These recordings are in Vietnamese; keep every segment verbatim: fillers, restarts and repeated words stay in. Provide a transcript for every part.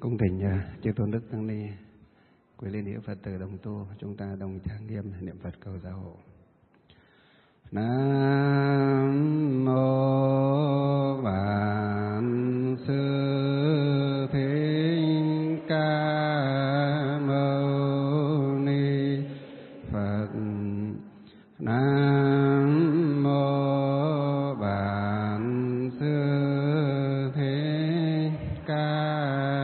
Cung thỉnh chư tôn đức tăng ni, quý liên hữu Phật tử đồng tu, chúng ta đồng trang nghiêm niệm Phật cầu gia hộ. Nam mô Vạn Sư Thích Ca Mâu Ni Phật. Nam mô Vạn Sư Thích Ca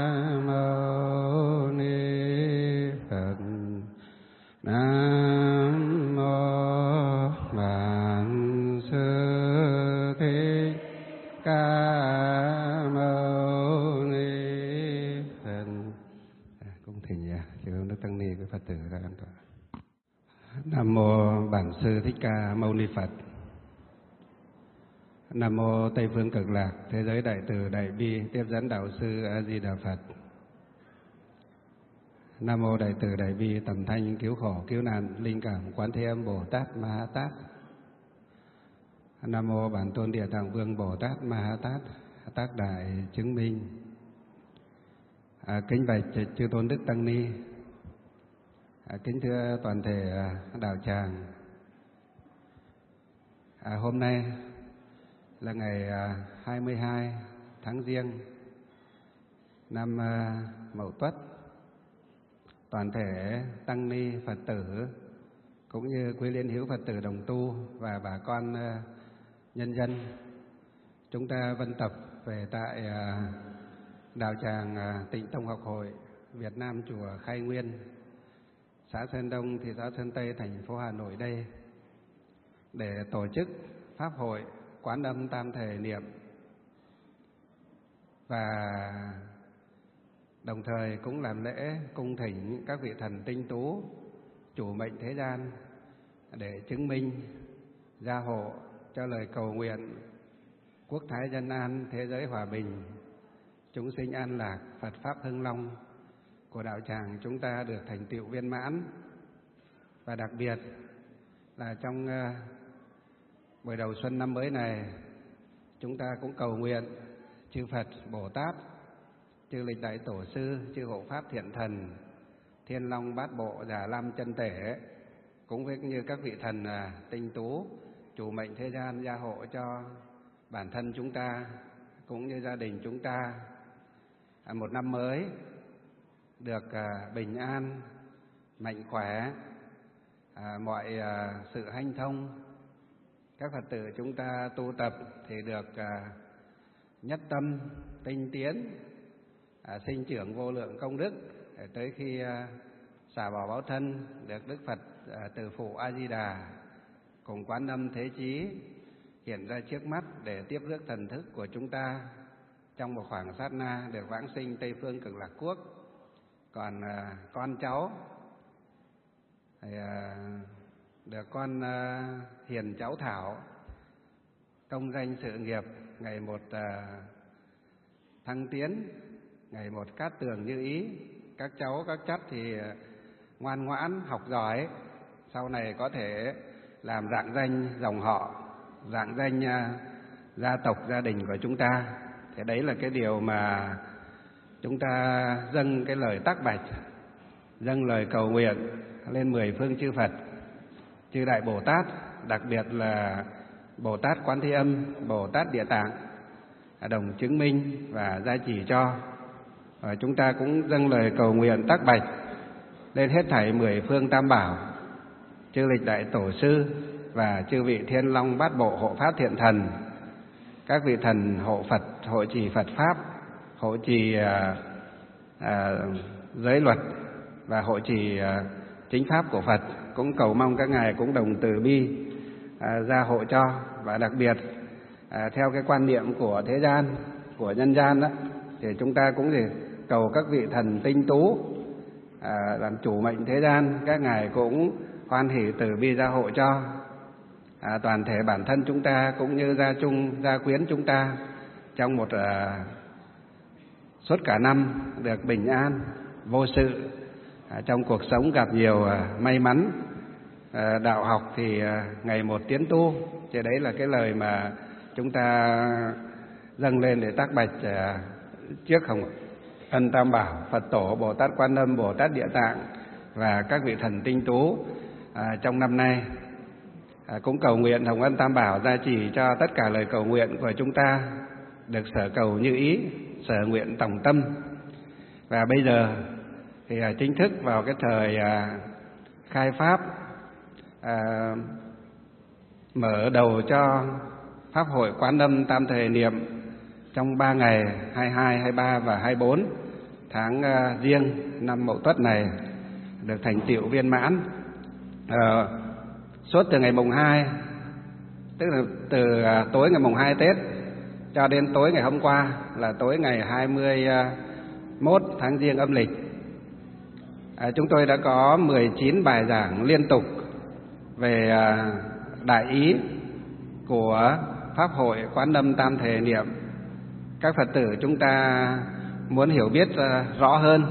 Mâu Ni Phật. Nam mô Vạn Sư Thích Ca Mâu Ni Phật. Cung thỉnh chư tôn đức tăng ni với Phật tử ra an toàn. Nam mô Bản Sư Thích Ca Mâu Ni Phật. Nam mô Tây Phương Cực Lạc Thế Giới Đại Từ Đại Bi Tiếp Dẫn Đạo Sư A Di Đà Phật. Nam mô Đại Từ Đại Bi Tầm Thanh Cứu Khổ Cứu Nạn Linh Cảm Quán Thế Âm Bồ Tát Ma Ha Tát. Nam mô Bản Tôn Địa Tạng Vương Bồ Tát Ma Ha Tát, Tác Đại Chứng Minh. À, kính bạch chư tôn đức tăng ni, à, kính thưa toàn thể à, đạo tràng. À, hôm nay là ngày à, hai mươi hai tháng Giêng năm à, Mậu Tuất. Toàn thể tăng ni Phật tử cũng như quý liên hữu Phật tử đồng tu và bà con à, nhân dân, chúng ta vân tập về tại à, đạo tràng à, Tịnh Tông Học Hội Việt Nam chùa Khai Nguyên, xã Sơn Đông, thị xã Sơn Tây, thành phố Hà Nội đây, để tổ chức pháp hội Quán Âm Tam Thể Niệm, và đồng thời cũng làm lễ cung thỉnh các vị thần tinh tú chủ mệnh thế gian để chứng minh gia hộ cho lời cầu nguyện quốc thái dân an, thế giới hòa bình, chúng sinh an lạc, Phật pháp hưng long của đạo tràng chúng ta được thành tựu viên mãn. Và đặc biệt là trong uh, buổi đầu xuân năm mới này, chúng ta cũng cầu nguyện chư Phật Bồ Tát, chư lịch đại tổ sư, chư hộ pháp thiện thần, thiên long bát bộ, già lam chân tể, cũng với như các vị thần uh, tinh tú chủ mệnh thế gian gia hộ cho bản thân chúng ta cũng như gia đình chúng ta uh, một năm mới được uh, bình an, mạnh khỏe, À, mọi à, sự hanh thông. Các Phật tử chúng ta tu tập thì được à, nhất tâm, tinh tiến, à, sinh trưởng vô lượng công đức, để tới khi à, xả bỏ báo thân được Đức Phật à, Từ Phụ A Di Đà cùng Quán Âm Thế Chí hiện ra trước mắt để tiếp rước thần thức của chúng ta trong một khoảng sát na được vãng sinh Tây Phương Cực Lạc Quốc. Còn à, con cháu thì, à, được con à, hiền cháu Thảo công danh sự nghiệp ngày một à, thăng tiến, ngày một cát tường như ý. Các cháu các chất thì ngoan ngoãn học giỏi, sau này có thể làm rạng danh dòng họ, rạng danh à, gia tộc gia đình của chúng ta. Thế đấy là cái điều mà chúng ta dâng cái lời tác bạch, dâng lời cầu nguyện lên mười phương chư Phật, chư Đại Bồ Tát, đặc biệt là Bồ Tát Quán Thế Âm, Bồ Tát Địa Tạng đồng chứng minh và gia trì cho. Và chúng ta cũng dâng lời cầu nguyện tác bạch lên hết thảy mười phương tam bảo, chư lịch đại tổ sư và chư vị thiên long bát bộ hộ pháp thiện thần, các vị thần hộ Phật, hộ trì Phật pháp, hộ trì à, à, giới luật và hộ trì à, chính pháp của Phật, cũng cầu mong các ngài cũng đồng từ bi à, gia hộ cho. Và đặc biệt à, theo cái quan niệm của thế gian, của nhân gian đó, thì chúng ta cũng thì cầu các vị thần tinh tú à, làm chủ mệnh thế gian, các ngài cũng hoan hỷ từ bi gia hộ cho à, toàn thể bản thân chúng ta cũng như gia chung gia quyến chúng ta trong một à, suốt cả năm được bình an vô sự. À, trong cuộc sống gặp nhiều à, may mắn, à, đạo học thì à, ngày một tiến tu. Chứ đấy là cái lời mà chúng ta dâng lên để tác bạch à, trước không ân Tam Bảo, Phật Tổ, Bồ Tát Quan Âm, Bồ Tát Địa Tạng và các vị thần tinh tú à, trong năm nay. À, cũng cầu nguyện hồng ân Tam Bảo gia trì cho tất cả lời cầu nguyện của chúng ta được sở cầu như ý, sở nguyện tổng tâm. Và bây giờ thì à, chính thức vào cái thời à, khai pháp, à, mở đầu cho Pháp hội Quán Âm Tam Thời Niệm trong ba ngày hai mươi hai, hai mươi ba và hai mươi bốn tháng uh, Giêng năm Mậu Tuất này được thành tựu viên mãn. Uh, suốt từ ngày mùng hai, tức là từ uh, tối ngày mùng hai Tết cho đến tối ngày hôm qua là tối ngày hai mươi mốt tháng Giêng âm lịch, uh, chúng tôi đã có mười chín bài giảng liên tục về uh, đại ý của Pháp hội Quán Âm Tam Thời Niệm. Các Phật tử chúng ta muốn hiểu biết uh, rõ hơn,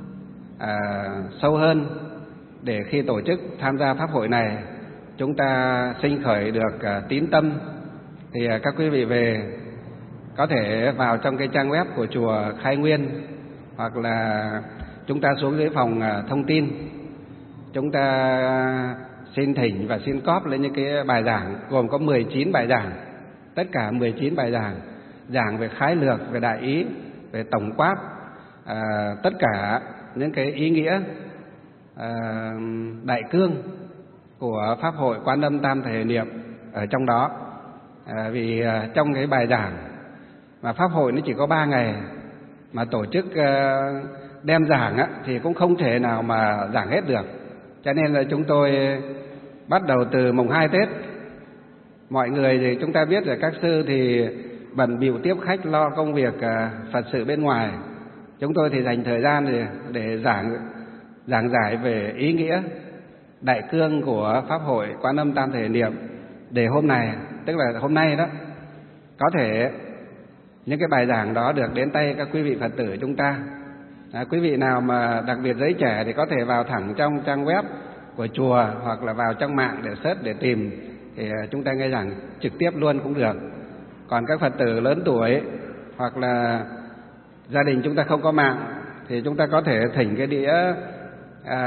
uh, sâu hơn để khi tổ chức tham gia Pháp hội này chúng ta sinh khởi được uh, tín tâm, thì uh, các quý vị về có thể vào trong cái trang web của chùa Khai Nguyên, hoặc là chúng ta xuống dưới phòng uh, thông tin, chúng ta xin thỉnh và xin cóp lên những cái bài giảng, gồm có mười chín bài giảng, tất cả mười chín bài giảng, giảng về khái lược, về đại ý, về tổng quát, à, tất cả những cái ý nghĩa à, đại cương của Pháp hội Quán Âm Tam Thời Niệm ở trong đó. À, vì à, trong cái bài giảng mà Pháp hội nó chỉ có ba ngày, mà tổ chức à, đem giảng á, thì cũng không thể nào mà giảng hết được. Cho nên là chúng tôi bắt đầu từ mùng hai Tết. Mọi người thì chúng ta biết là các sư thì bận bịu tiếp khách lo công việc uh, Phật sự bên ngoài. Chúng tôi thì dành thời gian để, để giảng giảng giải về ý nghĩa đại cương của Pháp hội Quán Âm Tam Thời Niệm, để hôm này, tức là hôm nay đó, có thể những cái bài giảng đó được đến tay các quý vị Phật tử chúng ta. À, quý vị nào mà đặc biệt giới trẻ thì có thể vào thẳng trong trang web của chùa, hoặc là vào trong mạng để search, để tìm, thì chúng ta nghe giảng trực tiếp luôn cũng được. Còn các Phật tử lớn tuổi hoặc là gia đình chúng ta không có mạng thì chúng ta có thể thỉnh cái đĩa à,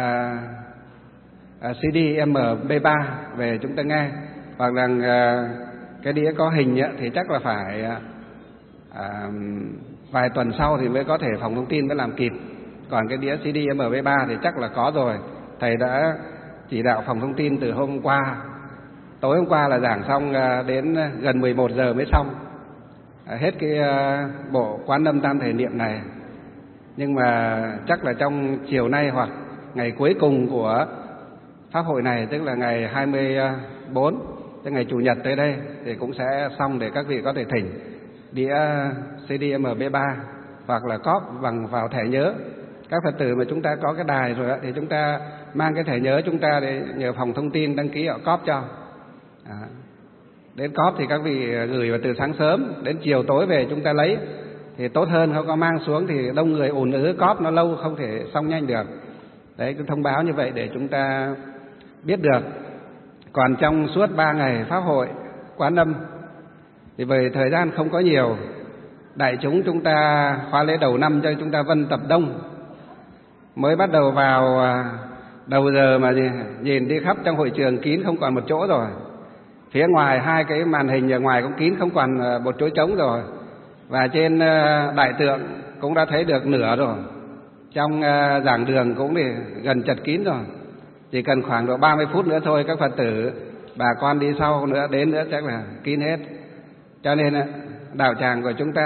à, xê đê em pê ba về chúng ta nghe, hoặc là à, cái đĩa có hình ấy, thì chắc là phải à, vài tuần sau thì mới có thể phòng thông tin mới làm kịp. Còn cái đĩa xê đê em pê ba thì chắc là có rồi, thầy đã chỉ đạo phòng thông tin từ hôm qua. Tối hôm qua là giảng xong đến gần mười một giờ mới xong hết cái bộ Quán Âm Tam Thời Niệm này. Nhưng mà chắc là trong chiều nay hoặc ngày cuối cùng của Pháp hội này, tức là ngày hai mươi bốn, tức ngày Chủ nhật tới đây, thì cũng sẽ xong để các vị có thể thỉnh đĩa xê đê em pê ba hoặc là cóp bằng vào thẻ nhớ. Các Phật tử mà chúng ta có cái đài rồi thì chúng ta mang cái thẻ nhớ chúng ta để nhờ phòng thông tin đăng ký họ cóp cho. À, đến cóp thì các vị gửi vào từ sáng sớm, đến chiều tối về chúng ta lấy thì tốt hơn. Không có mang xuống thì đông người ùn ứ, cóp nó lâu không thể xong nhanh được. Đấy, cứ thông báo như vậy để chúng ta biết được. Còn trong suốt ba ngày Pháp hội Quán Âm thì về thời gian không có nhiều, đại chúng chúng ta khóa lễ đầu năm cho chúng ta vân tập đông, mới bắt đầu vào đầu giờ mà nhìn đi khắp trong hội trường kín không còn một chỗ rồi. Phía ngoài hai cái màn hình ở ngoài cũng kín không còn một chỗ trống rồi. Và trên đại tượng cũng đã thấy được nửa rồi. Trong giảng đường cũng thì gần chật kín rồi. Chỉ cần khoảng độ ba mươi phút nữa thôi, các Phật tử bà con đi sau nữa đến nữa chắc là kín hết. Cho nên đạo tràng của chúng ta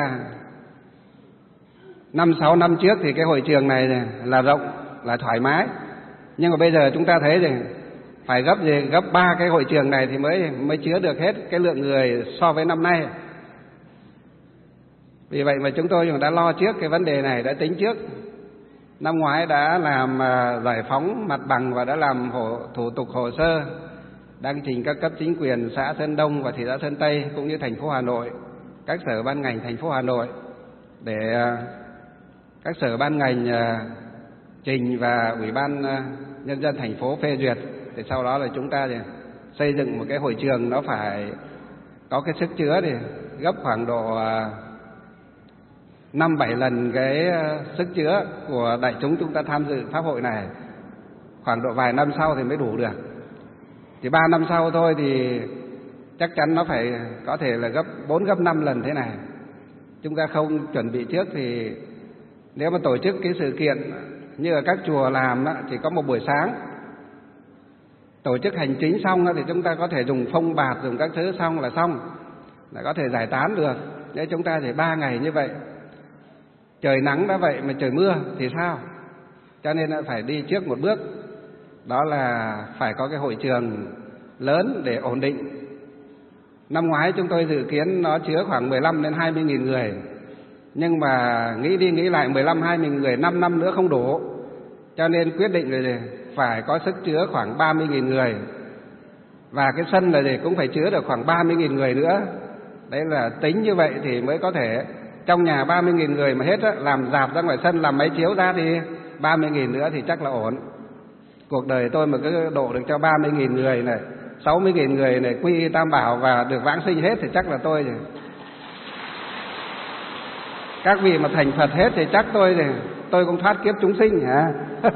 năm sáu năm trước thì cái hội trường này là rộng, là thoải mái. Nhưng mà bây giờ chúng ta thấy thì phải gấp gì gấp ba cái hội trường này thì mới mới chứa được hết cái lượng người so với năm nay. Vì vậy mà chúng tôi cũng đã lo trước cái vấn đề này, đã tính trước. Năm ngoái đã làm giải phóng mặt bằng và đã làm hồ, thủ tục hồ sơ đăng trình các cấp chính quyền xã Sơn Đông và thị xã Sơn Tây cũng như thành phố Hà Nội, các sở ban ngành thành phố Hà Nội, để các sở ban ngành trình và Ủy ban Nhân dân thành phố phê duyệt. Thì sau đó là chúng ta thì xây dựng một cái hội trường nó phải có cái sức chứa thì gấp khoảng độ năm bảy lần cái sức chứa của đại chúng chúng ta tham dự pháp hội này. Khoảng độ vài năm sau thì mới đủ được. Thì ba năm sau thôi thì chắc chắn nó phải có thể là gấp bốn gấp năm lần thế này. Chúng ta không chuẩn bị trước thì nếu mà tổ chức cái sự kiện như ở các chùa làm chỉ có một buổi sáng, tổ chức hành chính xong thì chúng ta có thể dùng phông bạt, dùng các thứ xong là xong, là có thể giải tán được. Nếu chúng ta chỉ ba ngày như vậy, trời nắng đã vậy mà trời mưa thì sao? Cho nên là phải đi trước một bước, đó là phải có cái hội trường lớn để ổn định. Năm ngoái chúng tôi dự kiến nó chứa khoảng mười lăm đến hai mươi nghìn người, nhưng mà nghĩ đi nghĩ lại mười lăm hai mươi nghìn người năm năm nữa không đủ, cho nên quyết định là phải có sức chứa khoảng ba mươi nghìn người, và cái sân là gì cũng phải chứa được khoảng ba mươi nghìn người nữa. Đấy là tính như vậy thì mới có thể trong nhà ba mươi nghìn người mà hết á, làm rạp ra ngoài sân, làm máy chiếu ra thì ba mươi nghìn nữa thì chắc là ổn. Cuộc đời tôi mà cứ độ được cho ba mươi nghìn người này, sáu mươi nghìn người này quy y Tam Bảo và được vãng sinh hết thì chắc là tôi rồi. Các vị mà thành Phật hết thì chắc tôi rồi, tôi cũng thoát kiếp chúng sinh hả?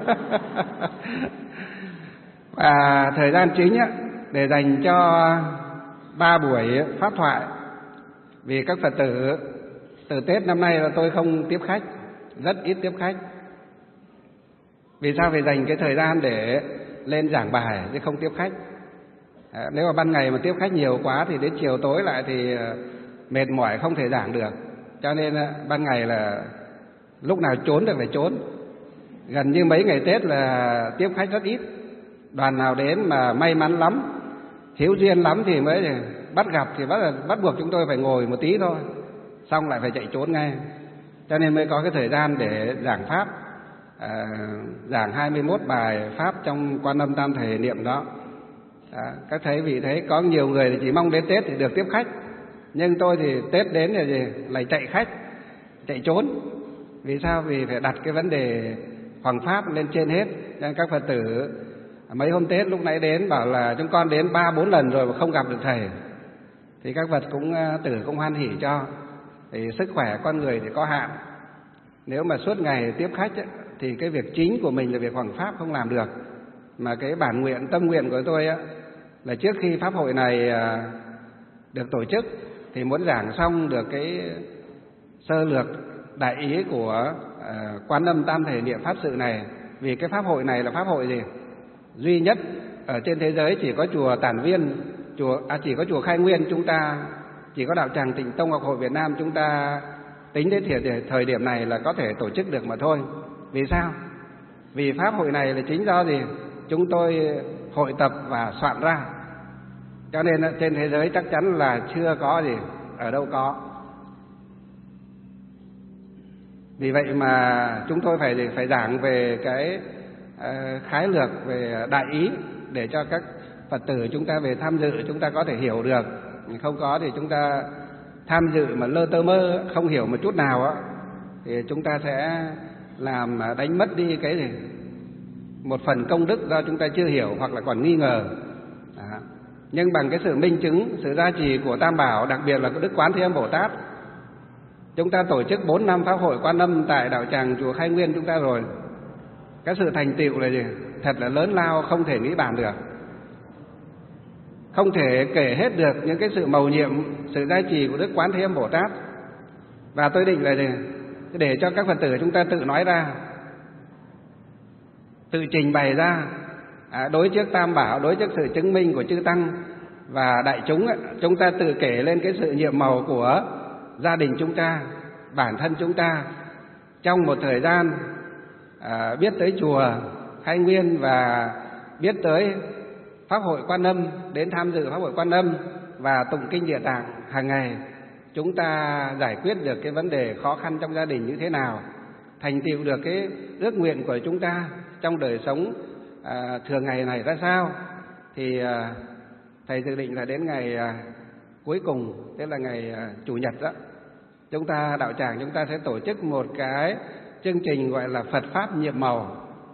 Và thời gian chính á, để dành cho ba buổi pháp thoại. Vì các Phật tử từ Tết năm nay là tôi không tiếp khách, rất ít tiếp khách. Vì sao phải dành cái thời gian để lên giảng bài chứ không tiếp khách? À, nếu mà ban ngày mà tiếp khách nhiều quá thì đến chiều tối lại thì mệt mỏi không thể giảng được. Cho nên ban ngày là lúc nào trốn được phải trốn. Gần như mấy ngày Tết là tiếp khách rất ít. Đoàn nào đến mà may mắn lắm, hiếu duyên lắm thì mới bắt gặp thì bắt, bắt buộc chúng tôi phải ngồi một tí thôi, xong lại phải chạy trốn ngay. Cho nên mới có cái thời gian để giảng pháp, à, giảng hai mươi mốt bài pháp trong Quan Âm Tam Thể Niệm đó. À, các thầy vị thấy có nhiều người thì chỉ mong đến Tết thì được tiếp khách, nhưng tôi thì Tết đến thì gì lại chạy khách, chạy trốn. Vì sao? Vì phải đặt cái vấn đề hoằng pháp lên trên hết. Nên các Phật tử mấy hôm Tết lúc nãy đến bảo là chúng con đến ba bốn lần rồi mà không gặp được thầy, thì các Phật cũng tử cũng hoan hỉ cho. Thì sức khỏe con người thì có hạn, nếu mà suốt ngày tiếp khách ấy, thì cái việc chính của mình là việc hoằng pháp không làm được. Mà cái bản nguyện, tâm nguyện của tôi ấy, là trước khi pháp hội này được tổ chức thì muốn giảng xong được cái sơ lược đại ý của uh, Quan Âm Tam Thể Niệm pháp sự này. Vì cái pháp hội này là pháp hội gì duy nhất ở trên thế giới, chỉ có chùa Tản Viên, chùa à, chỉ có chùa Khai Nguyên chúng ta, chỉ có đạo tràng Tịnh Tông Học Hội Việt Nam chúng ta tính đến thời, thời điểm này là có thể tổ chức được mà thôi. Vì sao? Vì pháp hội này là chính do gì chúng tôi hội tập và soạn ra, cho nên trên thế giới chắc chắn là chưa có gì, ở đâu có. Vì vậy mà chúng tôi phải phải giảng về cái uh, khái lược về đại ý để cho các Phật tử chúng ta về tham dự chúng ta có thể hiểu được. Không có thì chúng ta tham dự mà lơ tơ mơ, không hiểu một chút nào á, thì chúng ta sẽ làm đánh mất đi cái gì một phần công đức do chúng ta chưa hiểu hoặc là còn nghi ngờ. Đó. Nhưng bằng cái sự minh chứng, sự gia trì của Tam Bảo, đặc biệt là của Đức Quán Thế Âm Bồ Tát, chúng ta tổ chức bốn năm pháp hội Quan Âm tại đạo tràng chùa Khai Nguyên chúng ta rồi. Cái sự thành tựu là gì? Thật là lớn lao, không thể nghĩ bàn được. Không thể kể hết được những cái sự mầu nhiệm, sự gia trì của Đức Quán Thế Âm Bồ Tát. Và tôi định là gì? Để cho các Phật tử chúng ta tự nói ra, tự trình bày ra, à, đối trước Tam Bảo, đối trước sự chứng minh của chư Tăng và đại chúng ấy, chúng ta tự kể lên cái sự nhiệm màu của gia đình chúng ta, bản thân chúng ta trong một thời gian à, biết tới chùa Khai Nguyên và biết tới pháp hội Quan Âm, đến tham dự pháp hội Quan Âm và tụng kinh Địa Tạng hàng ngày. Chúng ta giải quyết được cái vấn đề khó khăn trong gia đình như thế nào, thành tựu được cái ước nguyện của chúng ta trong đời sống à, thường ngày này ra sao. Thì à, thầy dự định là đến ngày à, cuối cùng, tức là ngày à, Chủ nhật đó, chúng ta đạo tràng chúng ta sẽ tổ chức một cái chương trình gọi là Phật Pháp nhiệm màu.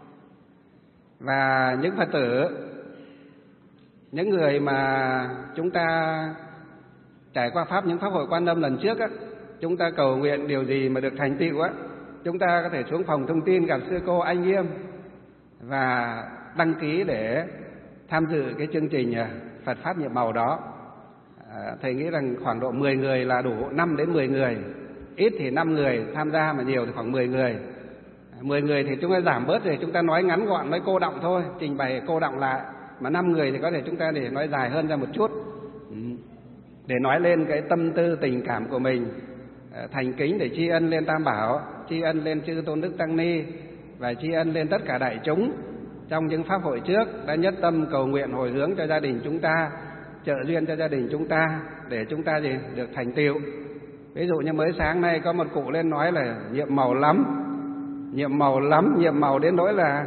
Và những Phật tử, những người mà chúng ta trải qua pháp những pháp hội Quan Âm lần trước á, chúng ta cầu nguyện điều gì mà được thành tựu á, chúng ta có thể xuống phòng thông tin gặp sư cô Anh Nghiêm và đăng ký để tham dự cái chương trình Phật Pháp nhiệm màu đó. À, thầy nghĩ rằng khoảng độ mười người là đủ, năm đến mười người, ít thì năm người tham gia mà nhiều thì khoảng mười người. mười người thì chúng ta giảm bớt rồi, chúng ta nói ngắn gọn, nói cô đọng thôi, trình bày cô đọng lại. Mà năm người thì có thể chúng ta để nói dài hơn ra một chút, để nói lên cái tâm tư tình cảm của mình, thành kính để tri ân lên Tam Bảo, tri ân lên chư Tôn Đức Tăng Ni và tri ân lên tất cả đại chúng trong những pháp hội trước đã nhất tâm cầu nguyện hồi hướng cho gia đình chúng ta, trợ duyên cho gia đình chúng ta để chúng ta gì được thành tựu. Ví dụ như mới sáng nay có một cụ lên nói là nhiệm màu lắm, nhiệm màu lắm, nhiệm màu đến nỗi là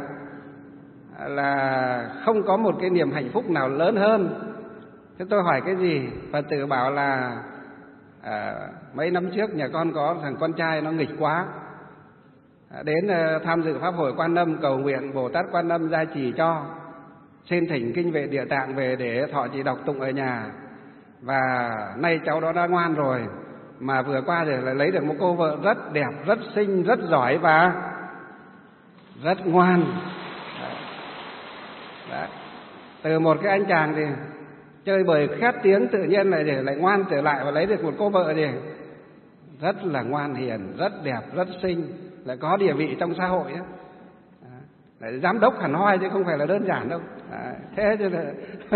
là không có một cái niềm hạnh phúc nào lớn hơn. Thế tôi hỏi cái gì? Phật tử bảo là à, mấy năm trước nhà con có thằng con trai nó nghịch quá, à, đến uh, tham dự pháp hội Quan Âm cầu nguyện Bồ Tát Quan Âm gia trì cho, xin thỉnh kinh Vệ Địa Tạng về để thọ trì đọc tụng ở nhà. Và nay cháu đó đã ngoan rồi, mà vừa qua rồi lại lấy được một cô vợ rất đẹp, rất xinh, rất giỏi và rất ngoan. Đấy. Từ một cái anh chàng thì chơi bời khét tiếng tự nhiên lại để lại ngoan trở lại và lấy được một cô vợ gì rất là ngoan hiền, rất đẹp, rất xinh, lại có địa vị trong xã hội ấy. Lại giám đốc hẳn hoi chứ không phải là đơn giản đâu. Đấy. Thế cho là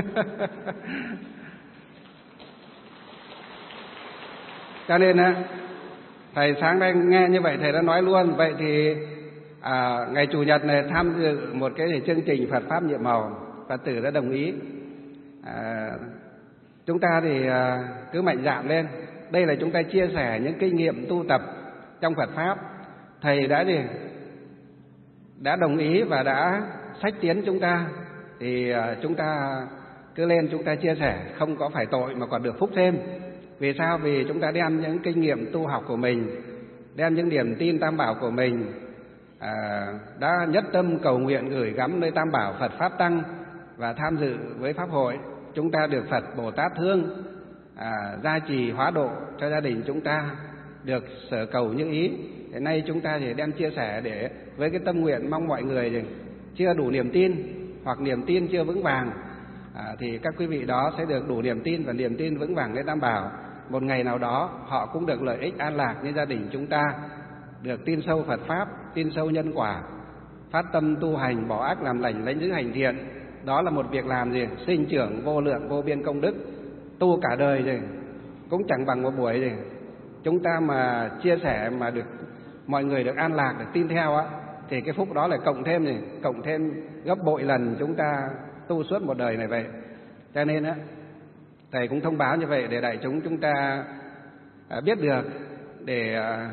cho nên thầy sáng nay nghe như vậy thầy đã nói luôn. Vậy thì à, ngày chủ nhật này tham dự một cái chương trình Phật Pháp nhiệm màu, Phật tử đã đồng ý. À, chúng ta thì à, cứ mạnh dạn lên. Đây là chúng ta chia sẻ những kinh nghiệm tu tập trong Phật Pháp. Thầy đã gì đã đồng ý và đã xách tiến chúng ta, thì à, chúng ta cứ lên chúng ta chia sẻ, không có phải tội mà còn được phúc thêm. Vì sao? Vì chúng ta đem những kinh nghiệm tu học của mình, đem những niềm tin Tam Bảo của mình, à, đã nhất tâm cầu nguyện gửi gắm nơi Tam Bảo Phật Pháp Tăng và tham dự với Pháp hội. Chúng ta được Phật Bồ Tát thương, à, gia trì hóa độ cho gia đình chúng ta được sở cầu như ý. Thế nay chúng ta thì đem chia sẻ để với cái tâm nguyện mong mọi người thì chưa đủ niềm tin hoặc niềm tin chưa vững vàng, à, thì các quý vị đó sẽ được đủ niềm tin và niềm tin vững vàng lên Tam Bảo. Một ngày nào đó họ cũng được lợi ích an lạc như gia đình chúng ta, được tin sâu Phật Pháp, tin sâu nhân quả, phát tâm tu hành, bỏ ác làm lành, lãnh giữ hành thiện. Đó là một việc làm gì sinh trưởng vô lượng vô biên công đức, tu cả đời rồi cũng chẳng bằng một buổi rồi. Chúng ta mà chia sẻ mà được mọi người được an lạc, được tin theo á, thì cái phúc đó lại cộng thêm gì cộng thêm gấp bội lần chúng ta tu suốt một đời này vậy. Cho nên á, thầy cũng thông báo như vậy để đại chúng chúng ta à, biết được, để à,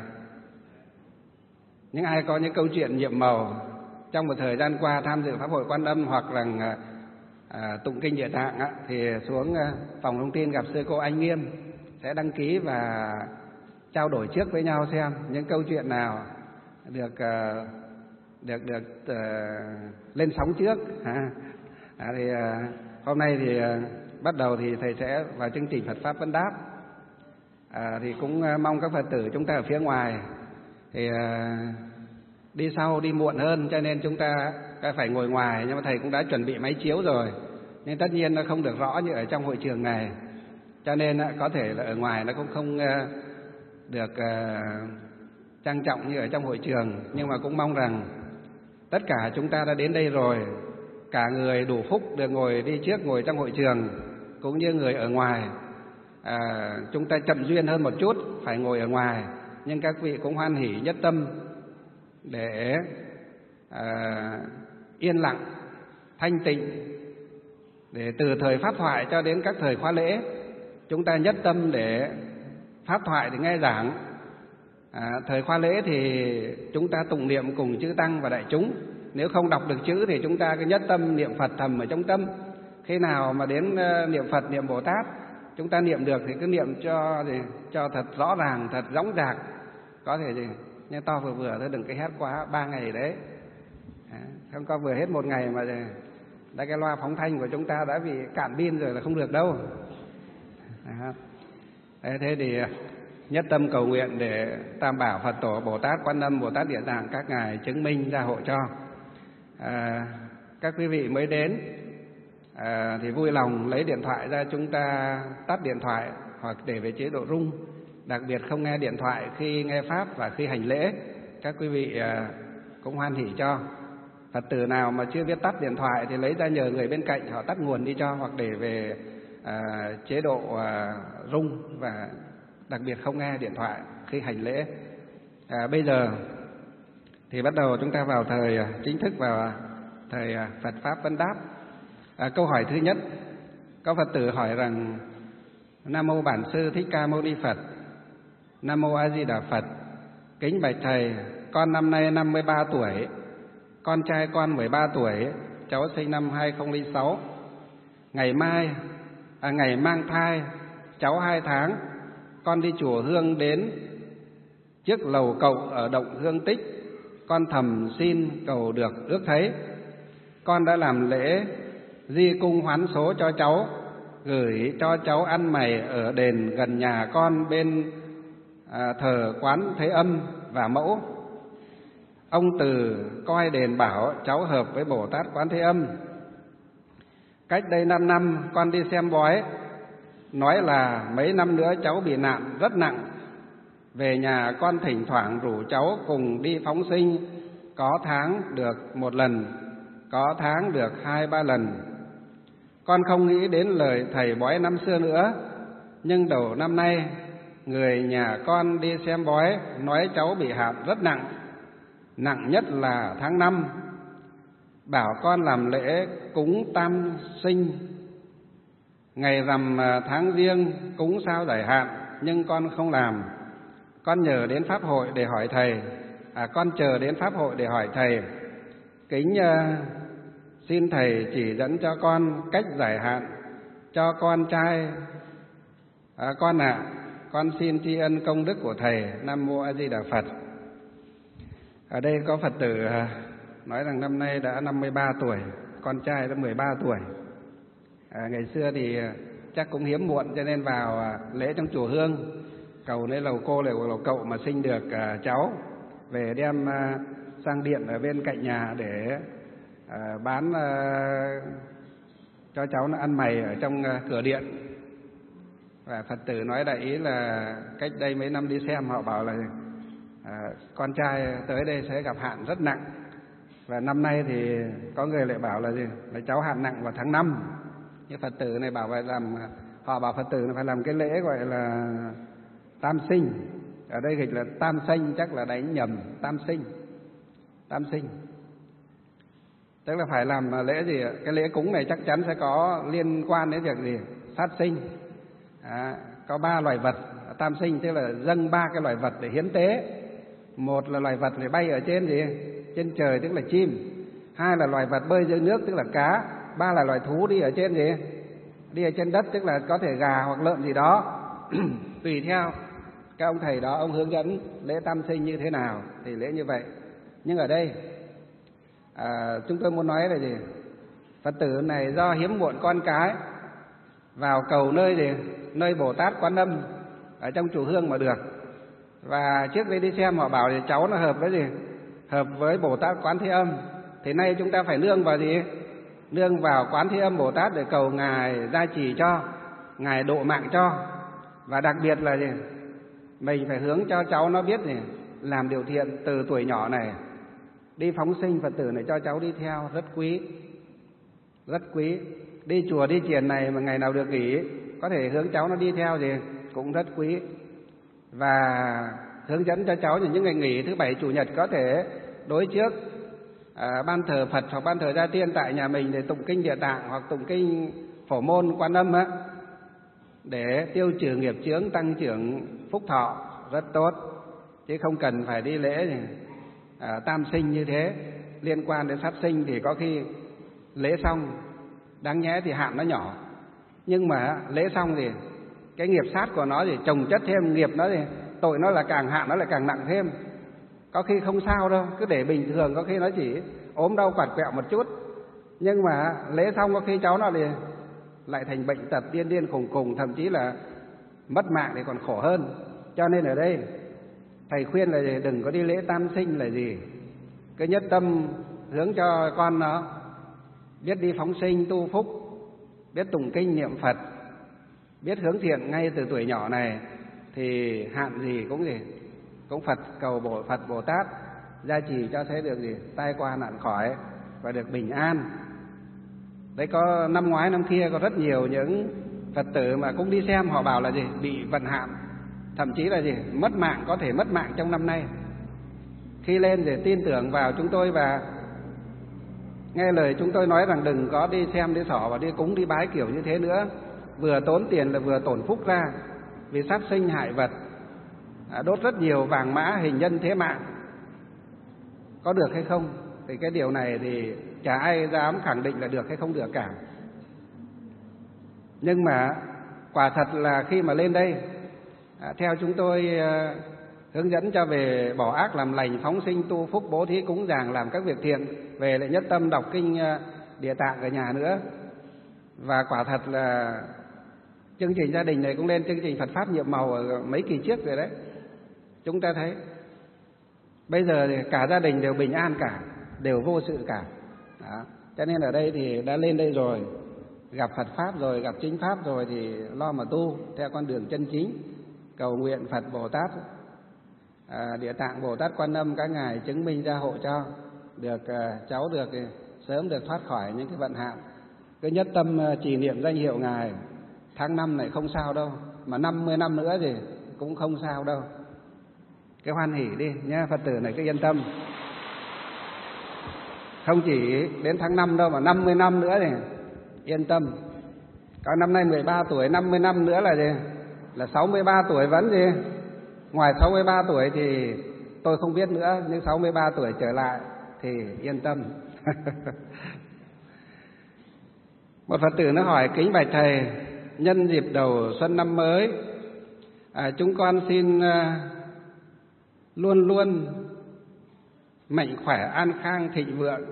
những ai có những câu chuyện nhiệm màu trong một thời gian qua tham dự Pháp hội Quan Âm hoặc là à, à, tụng kinh Địa Tạng á, thì xuống à, phòng thông tin gặp sư cô Anh Nghiêm sẽ đăng ký và trao đổi trước với nhau xem những câu chuyện nào được uh, được được uh, lên sóng trước. À, à, thì uh, hôm nay thì uh, bắt đầu thì thầy sẽ vào chương trình Phật Pháp Vấn Đáp. À, thì cũng uh, mong các Phật tử chúng ta ở phía ngoài thì uh, đi sau đi muộn hơn, cho nên chúng ta phải ngồi ngoài, nhưng mà thầy cũng đã chuẩn bị máy chiếu rồi, nhưng tất nhiên nó không được rõ như ở trong hội trường này, cho nên uh, có thể là ở ngoài nó cũng không uh, được uh, trang trọng như ở trong hội trường. Nhưng mà cũng mong rằng tất cả chúng ta đã đến đây rồi, cả người đủ phúc được ngồi đi trước, ngồi trong hội trường, cũng như người ở ngoài, à, chúng ta chậm duyên hơn một chút phải ngồi ở ngoài, nhưng các vị cũng hoan hỷ nhất tâm để à, yên lặng thanh tịnh, để từ thời pháp thoại cho đến các thời khóa lễ chúng ta nhất tâm để pháp thoại thì nghe giảng, à, thời khóa lễ thì chúng ta tụng niệm cùng chư tăng và đại chúng. Nếu không đọc được chữ thì chúng ta cứ nhất tâm niệm Phật thầm ở trong tâm. Khi nào mà đến niệm Phật, niệm Bồ Tát chúng ta niệm được thì cứ niệm cho thì cho thật rõ ràng, thật dõng dạc, có thể gì nghe to vừa vừa thôi, đừng cái hét quá ba ngày đấy, à, không có vừa hết một ngày mà đã cái loa phóng thanh của chúng ta đã bị cạn pin rồi là không được đâu. À, thế thì nhất tâm cầu nguyện để Tam Bảo Phật Tổ, Bồ Tát Quan Âm, Bồ Tát Địa Tạng các ngài chứng minh gia hộ cho. À, các quý vị mới đến à, thì vui lòng lấy điện thoại ra, chúng ta tắt điện thoại hoặc để về chế độ rung. Đặc biệt không nghe điện thoại khi nghe Pháp và khi hành lễ. Các quý vị à, cũng hoan hỉ cho. Phật tử nào mà chưa biết tắt điện thoại thì lấy ra nhờ người bên cạnh họ tắt nguồn đi cho, hoặc để về à, chế độ à, rung, và đặc biệt không nghe điện thoại khi hành lễ. À, bây giờ thì bắt đầu chúng ta vào thời chính thức, vào thời Phật Pháp vấn đáp. À, câu hỏi thứ nhất, có Phật tử hỏi rằng: Nam mô Bản Sư Thích Ca Mâu Ni Phật. Nam mô A Di Đà Phật. Kính bạch thầy, con năm nay năm mươi ba tuổi, con trai con mười ba tuổi, cháu sinh năm hai không không sáu. Ngày mai, à, ngày mang thai, cháu hai tháng, con đi chùa Hương đến trước lầu cậu ở động Hương Tích, con thầm xin cầu được ước thấy. Con đã làm lễ di cung hoán số cho cháu, gửi cho cháu ăn mày ở đền gần nhà con bên à, thờ Quán Thế Âm và Mẫu. Ông Từ coi đền bảo cháu hợp với Bồ Tát Quán Thế Âm. Cách đây năm năm con đi xem bói, nói là mấy năm nữa cháu bị nạn rất nặng. Về nhà con thỉnh thoảng rủ cháu cùng đi phóng sinh, có tháng được một lần, có tháng được hai ba lần. Con không nghĩ đến lời thầy bói năm xưa nữa, nhưng đầu năm nay người nhà con đi xem bói nói cháu bị hạn rất nặng, nặng nhất là tháng năm. Bảo con làm lễ cúng tam sinh, ngày rằm tháng Giêng cúng sao giải hạn, nhưng con không làm. Con nhờ đến pháp hội để hỏi thầy, à, con chờ đến pháp hội để hỏi thầy. Kính uh, xin thầy chỉ dẫn cho con cách giải hạn cho con trai à, con ạ. À, con xin tri ân công đức của thầy. Nam mô A Di Đà Phật. Ở đây có Phật tử uh, nói rằng năm nay đã năm mươi ba tuổi, con trai đã mười ba tuổi. À, ngày xưa thì uh, chắc cũng hiếm muộn, cho nên vào uh, lễ trong chùa Hương cầu lấy lầu cô lầu lầu cậu mà sinh được uh, cháu, về đem uh, sang điện ở bên cạnh nhà để uh, bán uh, cho cháu nó ăn mày ở trong uh, cửa điện. Và Phật tử nói đại ý là cách đây mấy năm đi xem họ bảo là uh, con trai tới đây sẽ gặp hạn rất nặng. Và năm nay thì có người lại bảo là gì? Là cháu hạn nặng vào tháng năm. Như Phật tử này bảo phải làm, họ bảo Phật tử phải làm cái lễ gọi là tam sinh. Ở đây dịch là tam sinh, chắc là đánh nhầm, tam sinh. Tam sinh. Tức là phải làm lễ gì? Cái lễ cúng này chắc chắn sẽ có liên quan đến việc gì? Sát sinh. À, có ba loài vật tam sinh, tức là dâng ba cái loài vật để hiến tế. Một là loài vật để bay ở trên gì? Trên trời, tức là chim. Hai là loài vật bơi dưới nước, tức là cá. Ba là loài thú đi ở trên gì? Đi ở trên đất, tức là có thể gà hoặc lợn gì đó. Tùy theo các ông thầy đó, ông hướng dẫn lễ tam sinh như thế nào thì lễ như vậy. Nhưng ở đây à, chúng tôi muốn nói là gì? Phật tử này do hiếm muộn con cái, vào cầu nơi gì? Nơi Bồ Tát Quan Âm ở trong chùa Hương mà được. Và trước đây đi xem họ bảo thì cháu nó hợp với gì? Hợp với Bồ Tát Quán Thế Âm. Thế nay chúng ta phải nương vào gì? Nương vào Quán Thế Âm Bồ Tát để cầu ngài gia trì cho, ngài độ mạng cho. Và đặc biệt là gì? Mình phải hướng cho cháu nó biết gì? Làm điều thiện từ tuổi nhỏ này. Đi phóng sinh, Phật tử này cho cháu đi theo rất quý, rất quý. Đi chùa đi chiền này mà ngày nào được nghỉ, có thể hướng cháu nó đi theo gì? Cũng rất quý. Và hướng dẫn cho cháu những ngày nghỉ thứ bảy chủ nhật có thể đối trước à, ban thờ Phật hoặc ban thờ Gia Tiên tại nhà mình để tụng kinh Địa Tạng hoặc tụng kinh Phổ Môn Quan Âm á, để tiêu trừ nghiệp chướng, tăng trưởng phúc thọ, rất tốt. Chứ không cần phải đi lễ gì, à, tam sinh như thế. Liên quan đến sát sinh thì có khi lễ xong, đáng nhẽ thì hạn nó nhỏ, nhưng mà lễ xong thì cái nghiệp sát của nó thì chồng chất thêm, nghiệp nó thì tội nó là càng hạn nó lại càng nặng thêm. Có khi không sao đâu, cứ để bình thường, có khi nó chỉ ốm đau quạt quẹo một chút, nhưng mà lễ xong có khi cháu nó thì lại thành bệnh tật điên điên khùng khùng, thậm chí là mất mạng thì còn khổ hơn. Cho nên ở đây thầy khuyên là gì? Đừng có đi lễ tam sinh là gì? Cứ nhất tâm hướng cho con nó biết đi phóng sinh tu phúc, biết tụng kinh niệm Phật, biết hướng thiện ngay từ tuổi nhỏ này, thì hạn gì cũng gì cũng Phật cầu Bồ Phật Bồ Tát gia trì cho thế được gì tai qua nạn khỏi và được bình an. Đấy, có năm ngoái năm kia có rất nhiều những Phật tử mà cũng đi xem, họ bảo là gì bị vận hạn, thậm chí là gì mất mạng, có thể mất mạng trong năm nay. Khi lên để tin tưởng vào chúng tôi và nghe lời chúng tôi nói rằng đừng có đi xem đi xỏ và đi cúng đi bái kiểu như thế nữa, vừa tốn tiền là vừa tổn phúc ra, vì sát sinh hại vật, à, đốt rất nhiều vàng mã hình nhân thế mạng, có được hay không? Thì cái điều này thì chả ai dám khẳng định là được hay không được cả. Nhưng mà quả thật là khi mà lên đây, à, theo chúng tôi à, hướng dẫn cho về bỏ ác làm lành, phóng sinh tu phúc, bố thí cúng dường, làm các việc thiện, về lại nhất tâm đọc kinh à, Địa Tạng ở nhà nữa. Và quả thật là chương trình gia đình này cũng lên chương trình Phật Pháp nhiệm màu ở mấy kỳ trước rồi đấy. Chúng ta thấy bây giờ thì cả gia đình đều bình an cả, đều vô sự cả. Đó. Cho nên ở đây thì đã lên đây rồi, gặp Phật Pháp rồi, gặp chính Pháp rồi thì lo mà tu theo con đường chân chính, cầu nguyện Phật Bồ Tát, à, Địa Tạng Bồ Tát Quan Âm các ngài chứng minh gia hộ cho được à, cháu được sớm được thoát khỏi những cái vận hạn. Cứ nhất tâm trì niệm danh hiệu ngài, tháng năm này không sao đâu, mà năm mươi năm nữa thì cũng không sao đâu. Cái hoan hỉ đi nhá, Phật tử này cứ yên tâm. Không chỉ đến tháng năm đâu mà năm mươi năm nữa thì yên tâm. Còn năm nay mười ba tuổi, năm mươi năm nữa là gì? Là sáu mươi ba tuổi vẫn gì? Ngoài sáu mươi ba tuổi thì tôi không biết nữa, nhưng sáu mươi ba tuổi trở lại thì yên tâm. Một Phật tử nó hỏi: kính bạch thầy, nhân dịp đầu xuân năm mới, à, chúng con xin uh, luôn luôn mạnh khỏe, an khang, thịnh vượng.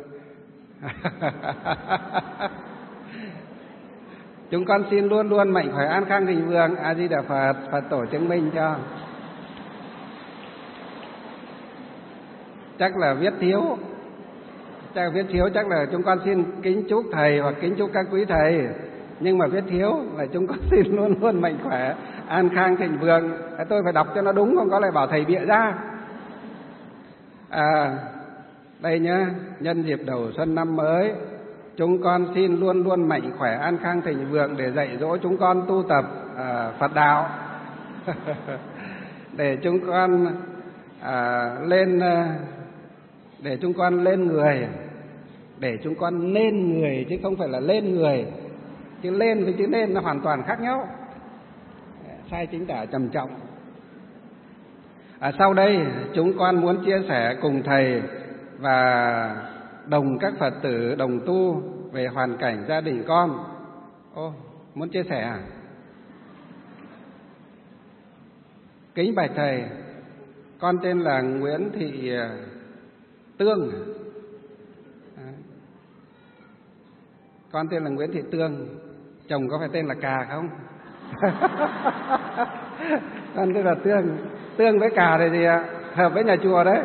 Chúng con xin luôn luôn mạnh khỏe, an khang, thịnh vượng. A Di Đà Phật, Phật tổ chứng minh cho. Chắc là viết thiếu, chắc là viết thiếu, chắc là chúng con xin kính chúc thầy hoặc kính chúc các quý thầy, nhưng mà viết thiếu là chúng con xin luôn luôn mạnh khỏe, an khang, thịnh vượng. Tôi phải đọc cho nó đúng, không có lại bảo thầy bịa ra. À, đây nhá, nhân dịp đầu xuân năm mới, chúng con xin luôn luôn mạnh khỏe, an khang, thịnh vượng để dạy dỗ chúng con tu tập à, Phật đạo. Để chúng con à, lên để chúng con lên người, để chúng con nên người chứ không phải là lên người. Chứ lên với chứ nên nó hoàn toàn khác nhau, sai chính tả trầm trọng. À, sau đây chúng con muốn chia sẻ cùng thầy và đồng các Phật tử đồng tu về hoàn cảnh gia đình con. Ô, muốn chia sẻ à? Kính bạch thầy, con tên là Nguyễn Thị Tương. À, con tên là Nguyễn Thị Tương, chồng có phải tên là Cà không? Con tên là Tương. Tương với Cà thì gì ạ? Hợp với nhà chùa đấy.